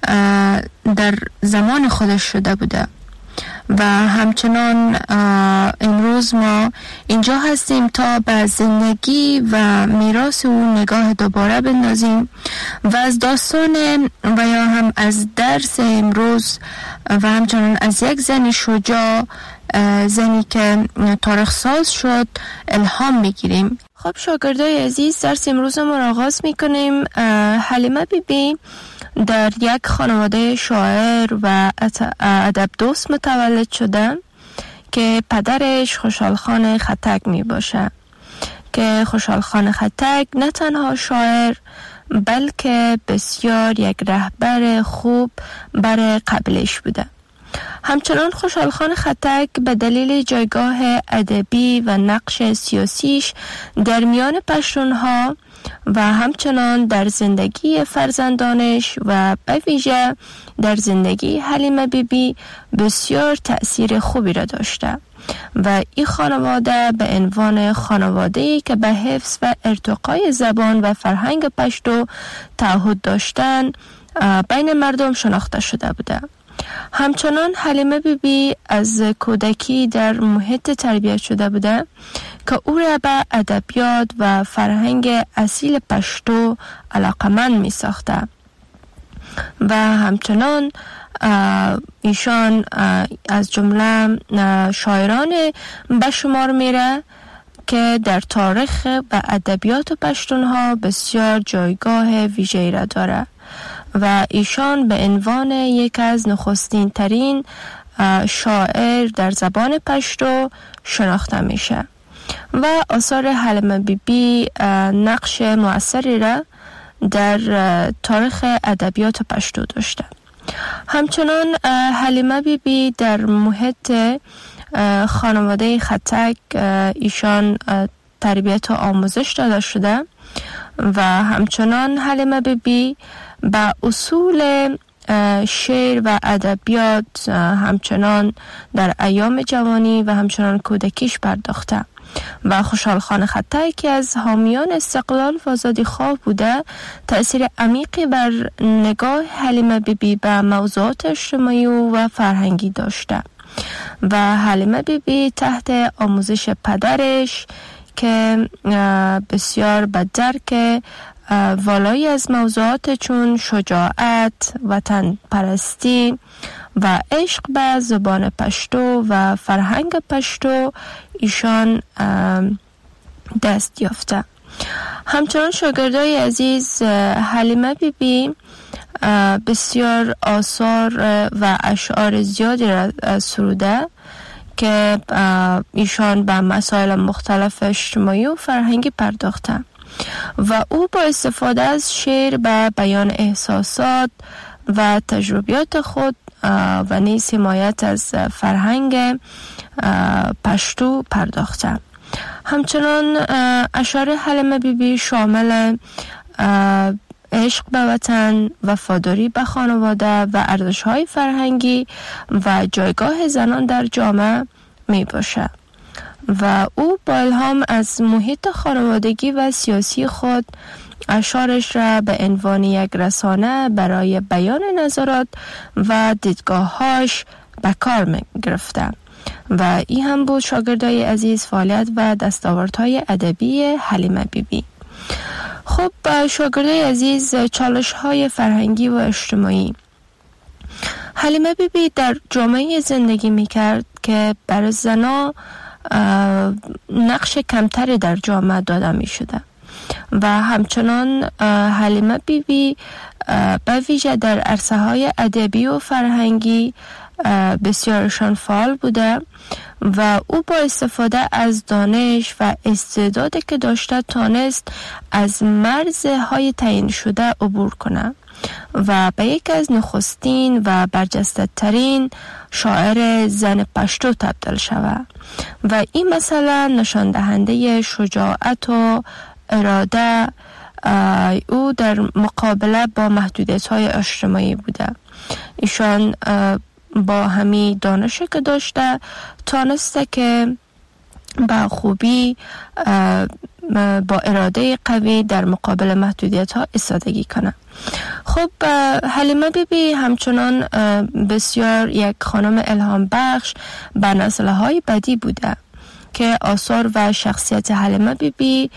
در زمان خودش شده بوده و همچنان امروز ما اینجا هستیم تا به زندگی و میراث او نگاه دوباره بندازیم و از داستان و یا هم از درس امروز و همچنان از یک زن شجاع، زنی که تاریخ ساز شد، الهام میگیریم. خب شاگردای عزیز، درس امروز ما را آغاز میکنیم. حلیمه بی بی در یک خانواده شاعر و ادب دوست متولد شده که پدرش خوشحال خان خطک می باشه که خوشحال خان خطک نه تنها شاعر بلکه بسیار یک رهبر خوب برای قبیلش بوده. همچنان خوشحال خان خطک به دلیل جایگاه ادبی و نقش سیاسیش در میان پشتونها و همچنان در زندگی فرزندانش و به ویژه در زندگی حلیمه بی بی بسیار تأثیر خوبی را داشته و این خانواده به عنوان خانواده‌ای که به حفظ و ارتقای زبان و فرهنگ پشتو تعهد داشتن بین مردم شناخته شده بوده. همچنان حلیمه بی بی از کودکی در محیط تربیت شده بوده که او را به ادبیات و فرهنگ اصیل پشتو علاقمند می ساخته و همچنان ایشان از جمله شاعران به شمار میره که در تاریخ و ادبیات پشتونها بسیار جایگاه ویژه‌ای را داره و ایشان به عنوان یک از نخستین ترین شاعر در زبان پشتو شناخته میشه و آثار حلیمه بی بی نقش مؤثری را در تاریخ ادبیات پشتو داشته. همچنان حلیمه بی بی در محیط خانواده خطک ایشان تربیت و آموزش داده شده و همچنان حلیمه بیبی به اصول شعر و ادبیات همچنان در ایام جوانی و همچنان کودکیش پرداخته و خوشحال خان خطی که از حامیان استقلال و آزادی خواه بوده تأثیر عمیقی بر نگاه حلیمه بیبی به موضوعات اجتماعی و فرهنگی داشته و حلیمه بیبی تحت آموزش پدرش که بسیار به درک والایی از موضوعات چون شجاعت، وطن پرستی و عشق به زبان پشتو و فرهنگ پشتو ایشان دست یافته. همچنان شاگردای عزیز حلیمه بیبی بسیار آثار و اشعار زیادی را سروده که ایشان به مسائل مختلف اجتماعی و فرهنگی پرداخته و او با استفاده از شعر به بیان احساسات و تجربیات خود و نیز حمایت از فرهنگ پشتو پرداخته. همچنان اشعار حلیمه بیبی شامل عشق به وطن، وفاداری به خانواده و ارزش‌های فرهنگی و جایگاه زنان در جامعه می باشه و او با الهام از محیط خانوادگی و سیاسی خود اشعارش را به عنوان یک رسانه برای بیان نظرات و دیدگاه‌هاش به کار می گرفته و این هم بود شاگردای عزیز فعالیت و دستاوردهای ادبی حلیمه بیبی. خب شاگردای عزیز چالش‌های فرهنگی و اجتماعی. حلیمه بیبی در جامعه زندگی می‌کرد که برای زنان نقش کمتری در جامعه داده می‌شده و همچنان حلیمه بیبی به ویژه در عرصه‌های ادبی و فرهنگی بسیارشان فعال بوده و او با استفاده از دانش و استعدادی که داشته تانست از مرزهای تعیین شده عبور کنه و به یک از نخستین و برجسته ترین شاعر زن پشتو تبدیل شود و این مثلا نشان دهنده شجاعت و اراده او در مقابله با محدودیت‌های اجتماعی بوده. ایشان با همی دانشی که داشته تانسته که با خوبی با اراده قوی در مقابل محدودیت ها ایستادگی کنه. خب حلیمه بیبی همچنان بسیار یک خانم الهام بخش به نسل های بعدی بوده که آثار و شخصیت حلیمه بیبی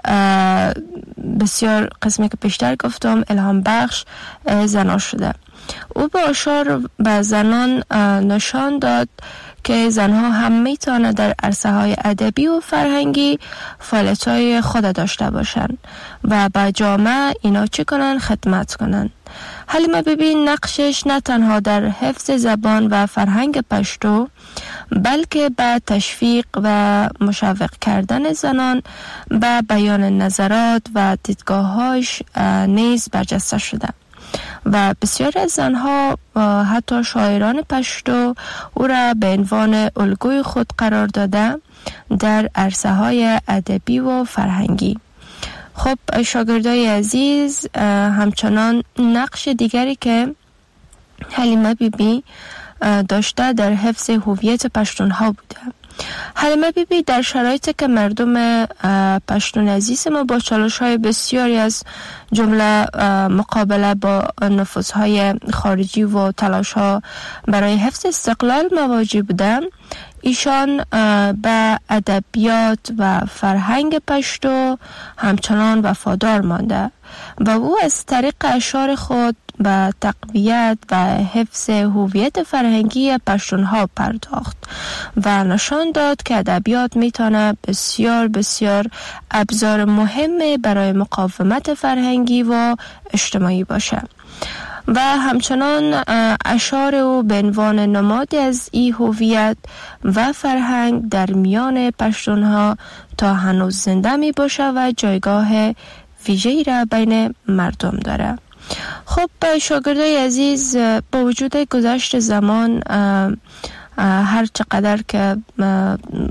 بسیار قسمی که پیشتر گفتم الهام بخش زنان شده. او با اشعار به زنان نشان داد که زنها هم میتونه در عرصه های ادبی و فرهنگی فعالیت های خود داشته باشند و به جامعه اینا چی کنن؟ خدمت کنن. حلیمه بیبی نقشش نه تنها در حفظ زبان و فرهنگ پشتو بلکه به تشویق و مشوق کردن زنان به بیان نظرات و دیدگاه‌هاش نیز برجسته شده و بسیار از زنها حتی شاعران پشتو او را به عنوان الگوی خود قرار داده در عرصه های ادبی و فرهنگی. خب شاگردای عزیز همچنان نقش دیگری که حلیمه بیبی داشته در حفظ هویت پشتونها بوده. حلیمه بیبی در شرایطی که مردم پشتون عزیز ما با چالش‌های بسیاری از جمله مقابله با نفوذهای خارجی و تلاش‌ها برای حفظ استقلال مواجه بودند، ایشان به ادبیات و فرهنگ پشتو همچنان وفادار مانده و او از طریق اشعار خود به تقویت و حفظ هویت فرهنگی پشتونها پرداخت و نشان داد که ادبیات میتونه بسیار بسیار ابزار مهم برای مقاومت فرهنگی و اجتماعی باشه و همچنان اشعار او به عنوان نمادی از این هویت و فرهنگ در میان پشتونها تا هنوز زنده می باشه و جایگاه ویژه‌ای را بین مردم داره. خب شاگردای عزیز، با وجود گذشت زمان هر چقدر که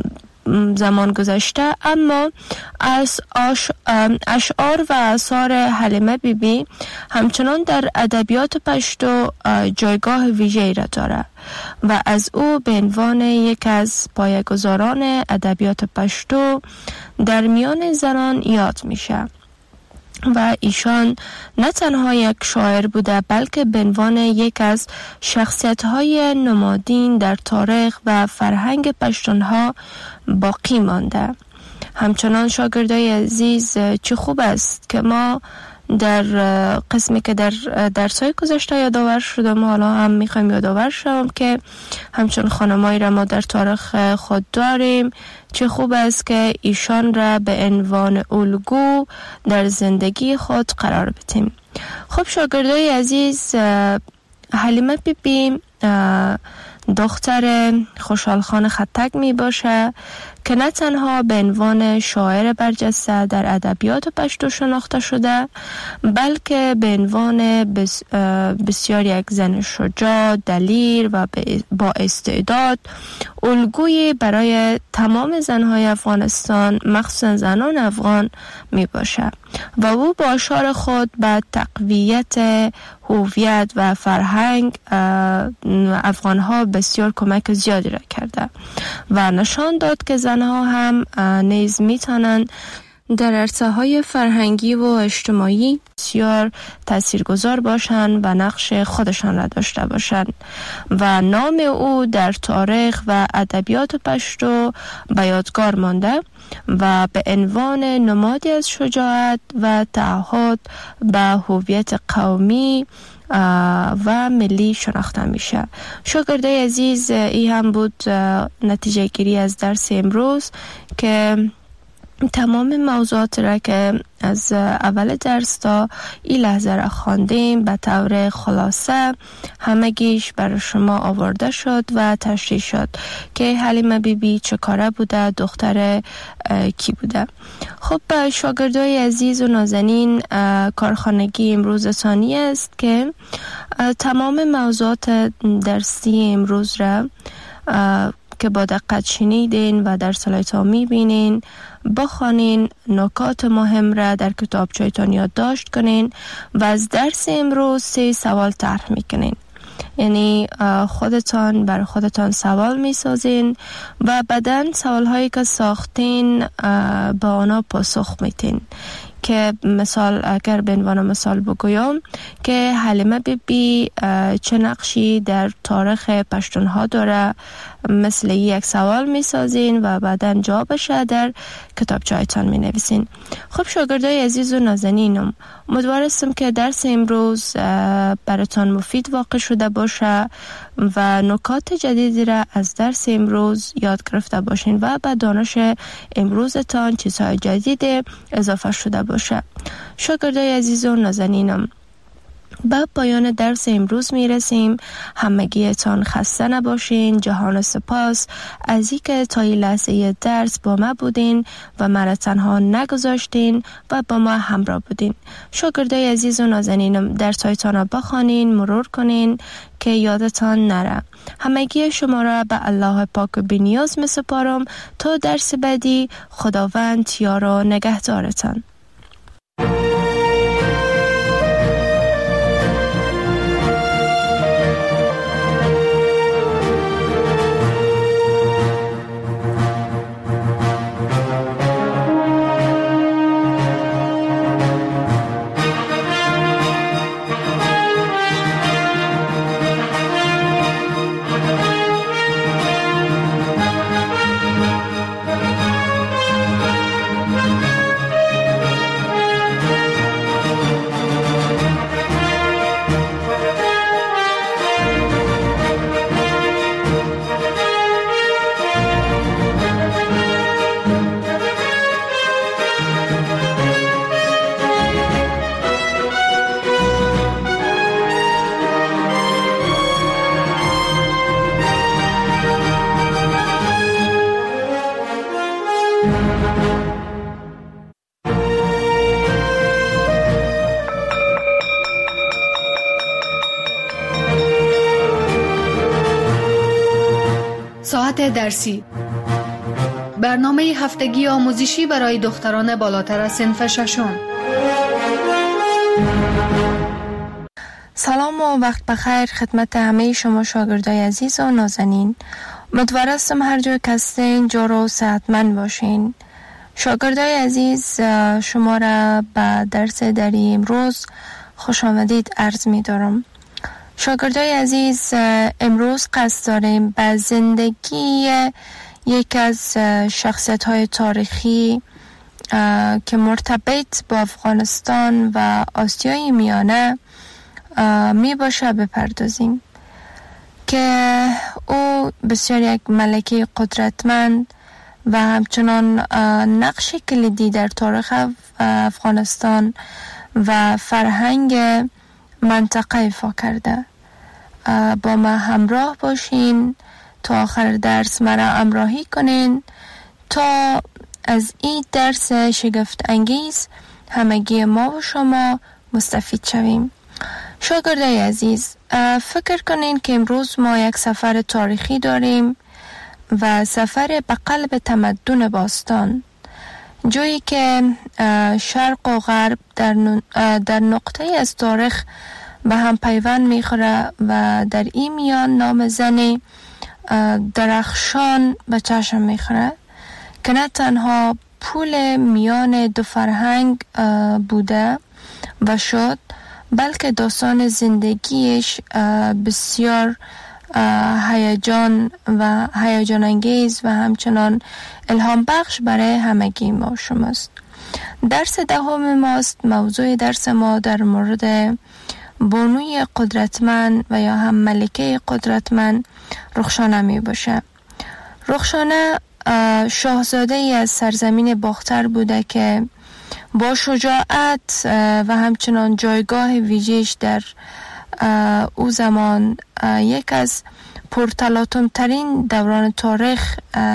زمان گذشته، اما از اشعار و آثار حلیمه بی بی همچنان در ادبیات پشتو جایگاه ویژه‌ای را دارد و از او به عنوان یک از پایه‌گذاران ادبیات پشتو در میان زنان یاد میشه و ایشان نه تنها یک شاعر بوده بلکه به عنوان یک از شخصیت‌های نمادین در تاریخ و فرهنگ پشتون‌ها باقی مانده. همچنان شاگردای عزیز، چه خوب است که ما در قسمی که در درس‌های گذشته یادآور شدم، حالا هم میخوایم یادآور شوم که همچون خانمایی را ما در تاریخ خود داریم. چه خوب است که ایشان را به عنوان الگو در زندگی خود قرار بدیم. خب شاگردای عزیز، حلیمه بی بی دختر خوشحال خان خطک می باشه که نه تنها به عنوان شاعر برجسته در ادبیات پشتو شناخته شده، بلکه به عنوان بس بسیار یک زن شجاع، دلیر و با استعداد، الگویی برای تمام زنهای افغانستان، مخصوصا زنان افغان می باشه و او با اشعار خود به تقویت هویت و فرهنگ افغانها بسیار کمک زیادی را کرده و نشان داد که زنها هم نیز میتونند در عرصه های فرهنگی و اجتماعی بسیار تاثیرگذار باشند و نقش خودشان را داشته باشند و نام او در تاریخ و ادبیات پشتو به یادگار مانده و به عنوان نمادی از شجاعت و تعهد به هویت قومی و ملی شناخته میشه. شاگردای عزیز، این هم بود نتیجه گیری از درس امروز که تمام موضوعات را که از اول درس تا این لحظه را خواندیم به طور خلاصه همگیش برای شما آورده شد و تشریح شد که حلیمه بی بی چه کاره بوده، دختر کی بوده. خب شاگردای عزیز و نازنین، کارخانگی امروز ثانی است که تمام موضوعات درسی امروز را که با دقت شنیدین و در سلایت‌ها می‌بینین بخوانین، نکات مهم را در کتابچه‌تان یادداشت کنین و از درس امروز سه سوال طرح میکنین. یعنی خودتان بر خودتان سوال میسازین و بعداً سوال‌هایی که ساختین به آنها پاسخ میتین. که مثال اگر به عنوان مثال بگویم که حلیمه بی بی چه نقشی در تاریخ پشتونها داره، مثل یک سوال می سازین و بعدا جوابش در کتابچه‌تان می نویسین. خب شاگردای عزیز و نازنینم، امیدوارم که درس امروز براتان مفید واقع شده باشه و نکات جدیدی را از درس امروز یاد گرفته باشین و به دانش امروزتان چیزهای جدید اضافه شده باشه. شاگردای عزیز و نازنینم، به پایان درس امروز می رسیم. همگیتان خسته نباشین. جهان سپاس از اینکه تا این لحظه درس با ما بودین و مرا تنها نگذاشتین و با ما همراه بودین. شاگردای عزیز و نازنینم، درس‌هایتان را بخوانین، مرور کنین که یادتان نره. همگی شما را به الله پاک و بی‌نیاز می سپارم تا درس بعدی. خداوند یار و نگهدارتان. ساعت درسی برنامه هفتگی آموزشی برای دختران بالاتر از صنف ششم. سلام و وقت بخیر خدمت همه شما شاگردای عزیز و نازنین. امیدوار هستم هر جای که هستین جور و صحتمند باشین. شاگردای عزیز، شما را به درس دری امروز خوش آمدید عرض می دارم. شاگردای عزیز، امروز قصد داریم به زندگی یک از شخصیت های تاریخی که مرتبط با افغانستان و آسیای میانه می باشه بپردازیم که او بسیار یک ملکه قدرتمند و همچنان نقش کلیدی در تاریخ افغانستان و فرهنگ منطقه ایفا کرده. با ما همراه باشین تا آخر درس مرا همراهی کنین تا از این درس شگفت انگیز همگی ما و شما مستفید شویم. شاگردای عزیز، فکر کنین که امروز ما یک سفر تاریخی داریم و سفر به قلب تمدن باستان، جایی که شرق و غرب در در نقطه از تاریخ به هم پیوند میخوره و در این میان نام زنی درخشان به چشم میخوره که نه تنها پول میان دو فرهنگ بوده و شد، بلکه داستان زندگیش بسیار هیجان و هیجان انگیز و همچنان الهام بخش برای همگی ما شماست. درس دهم ماست. موضوع درس ما در مورد بانوی قدرتمند و یا هم ملکه قدرتمند رخشانه می باشه. رخشانه شاهزاده ای از سرزمین باختر بوده که با شجاعت و همچنان جایگاه ویژه‌اش در او زمان یک از پرتلاطم ترین دوران تاریخ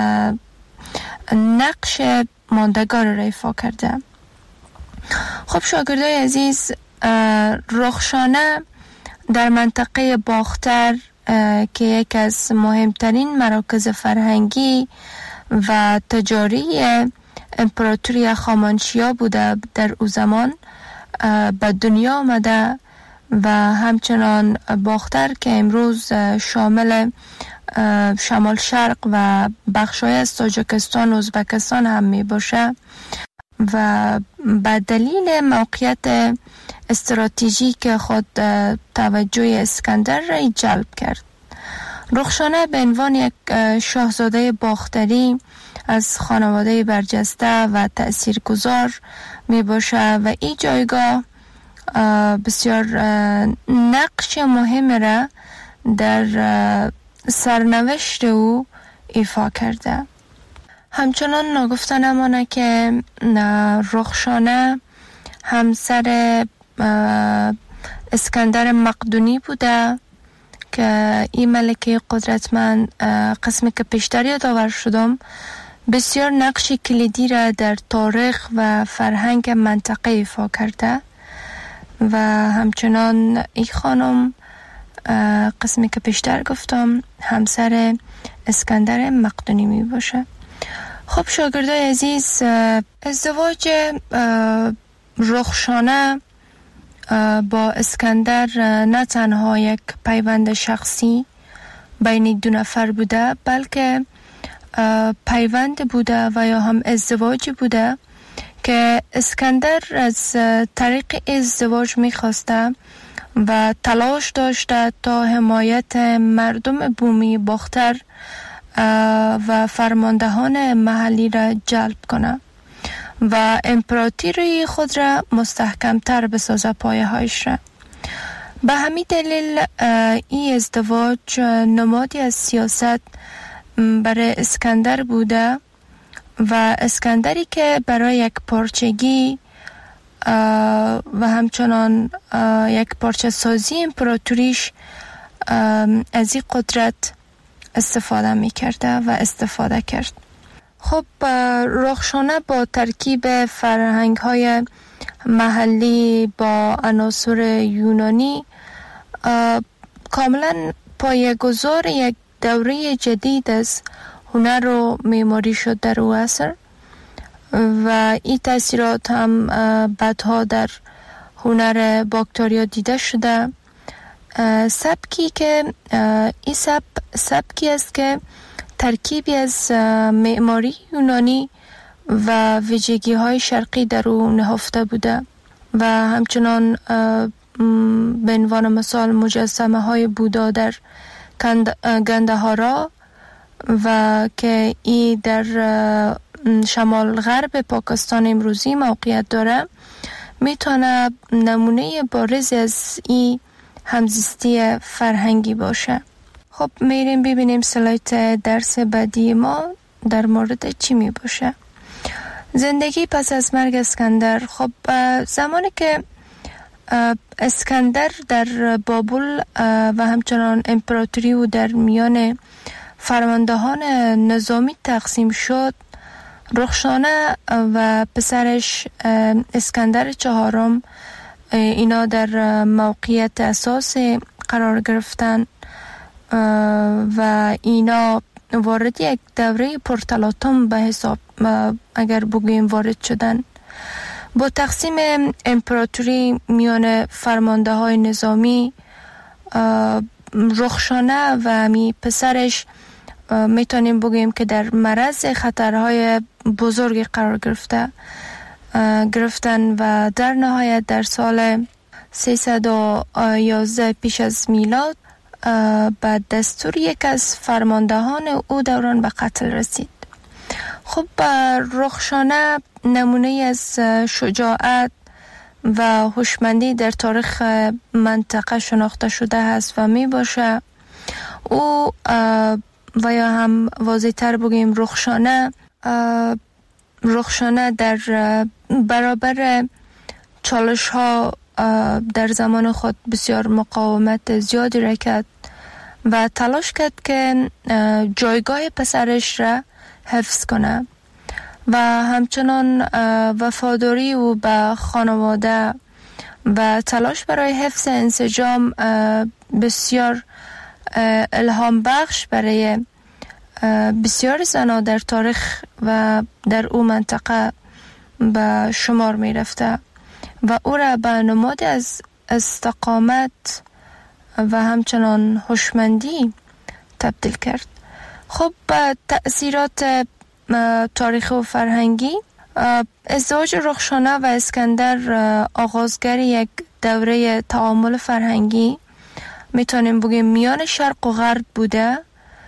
نقش ماندگار را ایفا کرده. خب شاگردای عزیز، رخشانه در منطقه باختر که یک از مهمترین مراکز فرهنگی و تجاری امپراتوری هخامنشیا بوده در او زمان به دنیا آمده و همچنان باختر که امروز شامل شمال شرق و بخشای از تاجیکستان و ازبکستان هم می باشه و به دلیل موقعیت استراتژیک خود توجه اسکندر را جلب کرد. رخشانه به عنوان یک شاهزاده باختری از خانواده برجسته و تأثیرگذار می باشه و این جایگاه بسیار نقش مهم را در سرنوشت او ایفا کرده. همچنان ناگفته نمانه که رخشانه همسر اسکندر مقدونی بوده که این ملکه قدرتمند، قسمی که پیشتر یادآور شدم، بسیار نقش کلیدی را در تاریخ و فرهنگ منطقه ایفا کرده و همچنان این خانم قسمی که پیشتر گفتم همسر اسکندر مقدونی می باشه. خب شاگردای عزیز، ازدواج رخشانه با اسکندر نه تنها یک پیوند شخصی بین دو نفر بوده، بلکه پیوند بوده و یا هم ازدواج بوده که اسکندر از طریق ازدواج میخواسته و تلاش داشته تا حمایت مردم بومی باختر و فرماندهان محلی را جلب کنه و امپراتوری خود را مستحکمتر بسازه پایه هایش را. به همین دلیل این ازدواج نمادی از سیاست برای اسکندر بوده و اسکندری که برای یک پارچگی و همچنان یک پارچه سازی امپراتوریش از این قدرت استفاده می کرده و استفاده کرد. خب رخشانه با ترکیب فرهنگ های محلی با عناصر یونانی کاملا پایه‌گذار یک دوره جدید از هنر و معماری شد در او عصر و این تاثیرات هم بعدها در هنر باکتریا دیده شده. سبکی که این سب سبکی است که ترکیبی از معماری یونانی و ویژگی های شرقی در او نهفته بوده و همچنان به عنوان مثال مجسمه های بودا در گندهارا و که ای در شمال غرب پاکستان امروزی موقعیت داره میتونه نمونه بارز از این همزیستی فرهنگی باشه. خب میریم ببینیم سلایت درس بعدی ما در مورد چی می باشه. زندگی پس از مرگ اسکندر. خب زمانی که اسکندر در بابل و همچنان امپراتوری و در میان فرماندهان نظامی تقسیم شد، رخشانه و پسرش اسکندر چهارم اینا در موقعیت اساسی قرار گرفتن و اینا وارد یک دوره پرتلاطم به حساب اگر بگوییم وارد شدن. با تقسیم امپراتوری میان فرمانده های نظامی، رخشانه و می پسرش میتونیم بگوییم که در معرض خطرهای بزرگی قرار گرفته گرفتن و در نهایت در سال سیصد و یازده پیش از میلاد بعد دستور یک از فرماندهان او دوران به قتل رسید. خب رخشانه نمونه از شجاعت و هوشمندی در تاریخ منطقه شناخته شده است و می باشه. او و یا هم واضح تر بگیم رخشانه رخشانه در برابر چالش ها در زمان خود بسیار مقاومت زیادی را کرد و تلاش کرد که جایگاه پسرش را حفظ کنه و همچنان وفاداری او به خانواده و تلاش برای حفظ انسجام بسیار الهام بخش برای بسیار زنان در تاریخ و در او منطقه به شمار می رفته و او را به نماد از استقامت و همچنان هوشمندی تبدیل کرد. خب با تأثیرات تاریخی و فرهنگی، ازدواج رخشانه و اسکندر آغازگر یک دوره تعامل فرهنگی میتونیم بگیم میان شرق و غرب بوده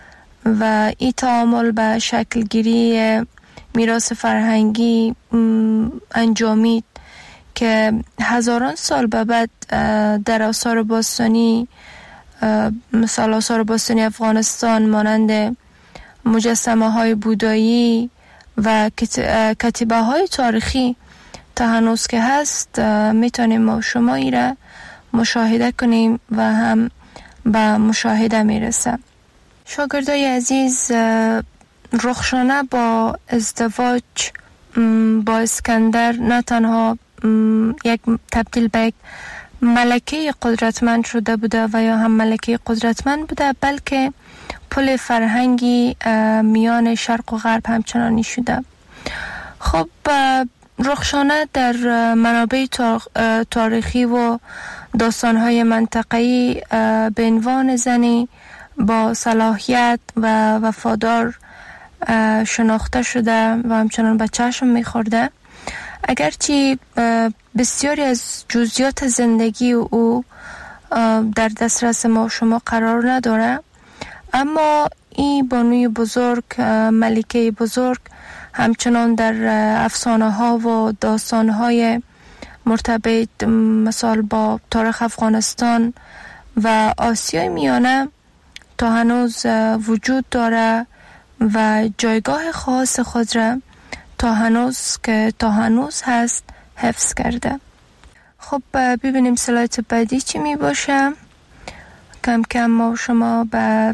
و این تعامل به شکل گیری میراث فرهنگی انجامید که هزاران سال به بعد در آثار باستانی، مثال آثار باستانی افغانستان مانند مجسمه های بودایی و کتیبه های تاریخی تا هنوز که هست میتونیم ما شما ای را مشاهده کنیم و هم به مشاهده میرسه. شاگردای عزیز، رخشانه با ازدواج با اسکندر نه تنها یک تبدیل به یک ملکه قدرتمند شده بوده و یا هم ملکه قدرتمند بوده، بلکه پل فرهنگی میان شرق و غرب همچنانی شده. خب رخشانه در منابع تاریخی و داستان‌های منطقه‌ای به عنوان زنی با صلاحیت و وفادار شناخته شده و همچنان به چشم می‌خورده. اگرچه بسیاری از جزئیات زندگی او در دسترس ما شما قرار نداره، اما این بانوی بزرگ، ملکه بزرگ، همچنان در افسانه ها و داستان های مرتبط مثال با تاریخ افغانستان و آسیای میانه تا هنوز وجود داره و جایگاه خاص خود را تا هنوز که تا هنوز هست حفظ کرده. خب ببینیم سلایت بعدی چی می باشه. کم کم ما شما به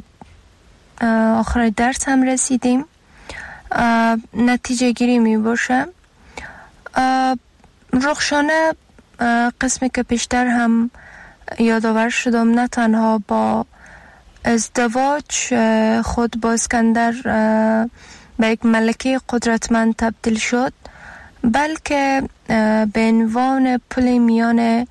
آخر درس هم رسیدیم. نتیجه گیری می باشه. رخشانه قسمی که پیشتر هم یادآور شدم نه تنها با ازدواج خود با اسکندر به یک ملکه قدرتمند تبدیل شد، بلکه به عنوان پل میان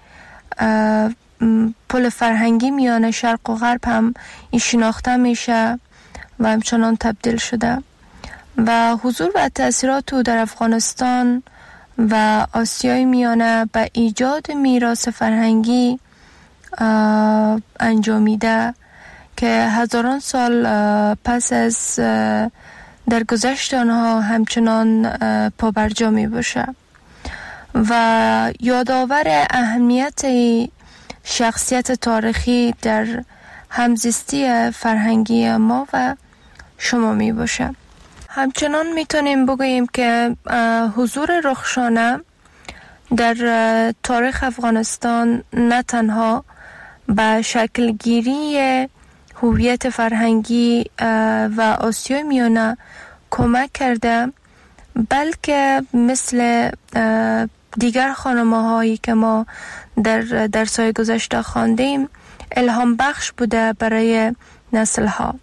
پل فرهنگی میان شرق و غرب هم این شناخته میشه و همچنان تبدیل شده و حضور و تأثیرات او در افغانستان و آسیای میانه به ایجاد میراث فرهنگی انجامیده که هزاران سال پس از درگذشت آنها همچنان پابرجا می باشه و یادآور اهمیت شخصیت تاریخی در همزیستی فرهنگی ما و شما می باشه. همچنان میتونیم بگوییم که حضور رخشانه در تاریخ افغانستان نه تنها به شکلگیری هویت فرهنگی و آسیای میانه کمک کرده، بلکه مثل دیگر خانمه هایی که ما در درس‌های گذشته خواندیم الهام بخش بوده برای نسل ها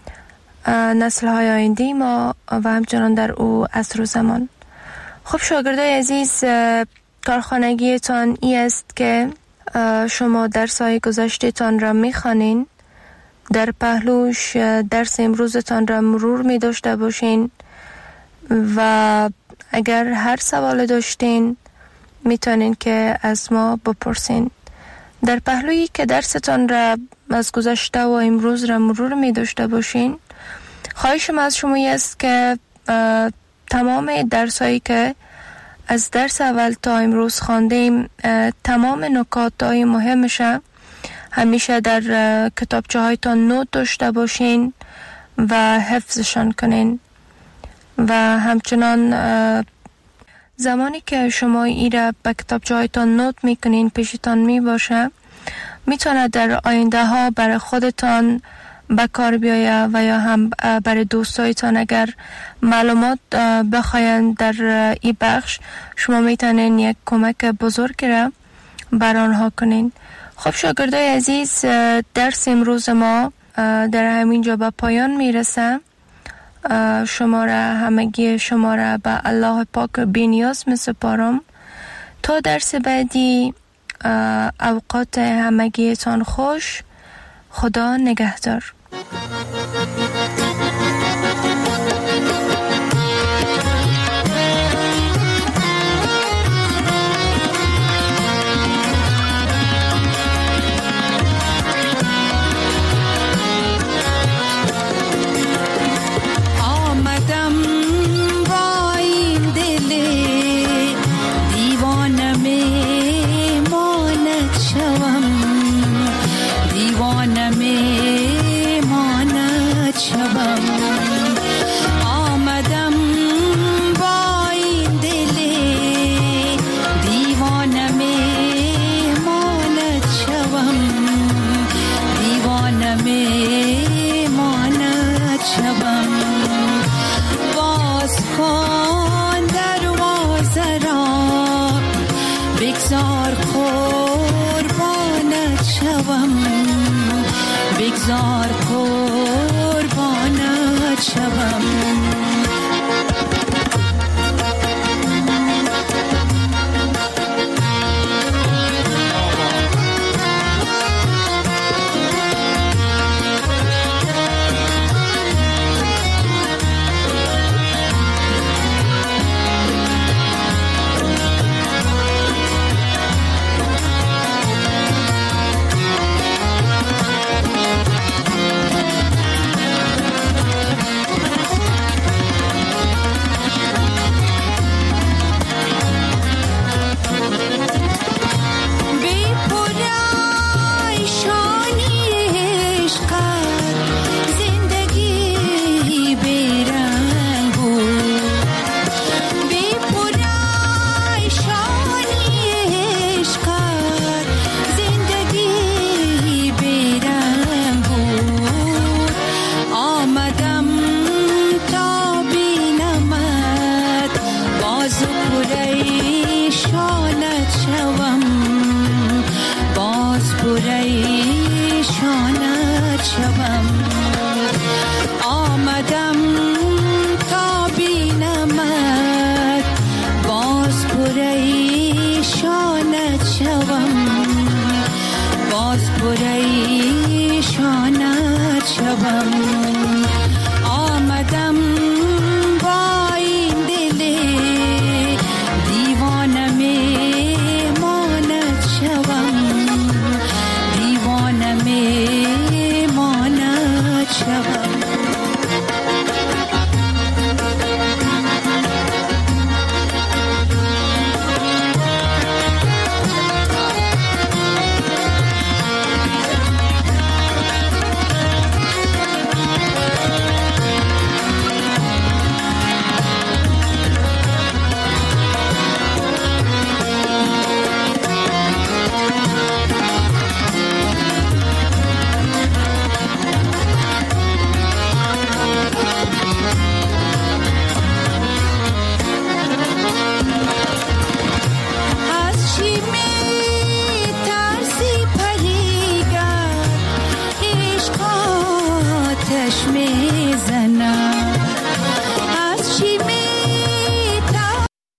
نسل های آینده ما و همچنان در او عصر و زمان. خب شاگردای عزیز، کارخانگیتان ای است که شما درس های گذشته‌تان را میخوانین، در پهلوش درس امروزتان را مرور می داشته باشین و اگر هر سوال داشتین میتونین که از ما بپرسین. در پهلویی که درستان را از گذشته و امروز را مرور می داشته باشین، خواهشم از شما است که تمام درس هایی که از درس اول تا امروز خواندیم، تمام نکات های مهمش همیشه در کتابچه هایتان نوت داشته باشین و حفظشان کنین و همچنان زمانی که شما ای را به کتابچه هایتان نوت میکنین پیشتان می باشه، میتونه در آینده ها برای خودتان به کار بیایه و یا هم برای دوستایتان اگر معلومات بخواین در این بخش، شما میتونین یک کمک بزرگ را بر آنها کنین. خب شاگردای عزیز، درس امروز ما در همین جا به پایان میرسه. شما را همگی شما را به الله پاک بی‌نیاز میسپارم. تا درس بعدی، اوقات همگیتان خوش. خدا نگهدار. بگذار قربانت شوم. شوم آمدم تا بینمت باز پریشانت شوم باز پریشانت شوم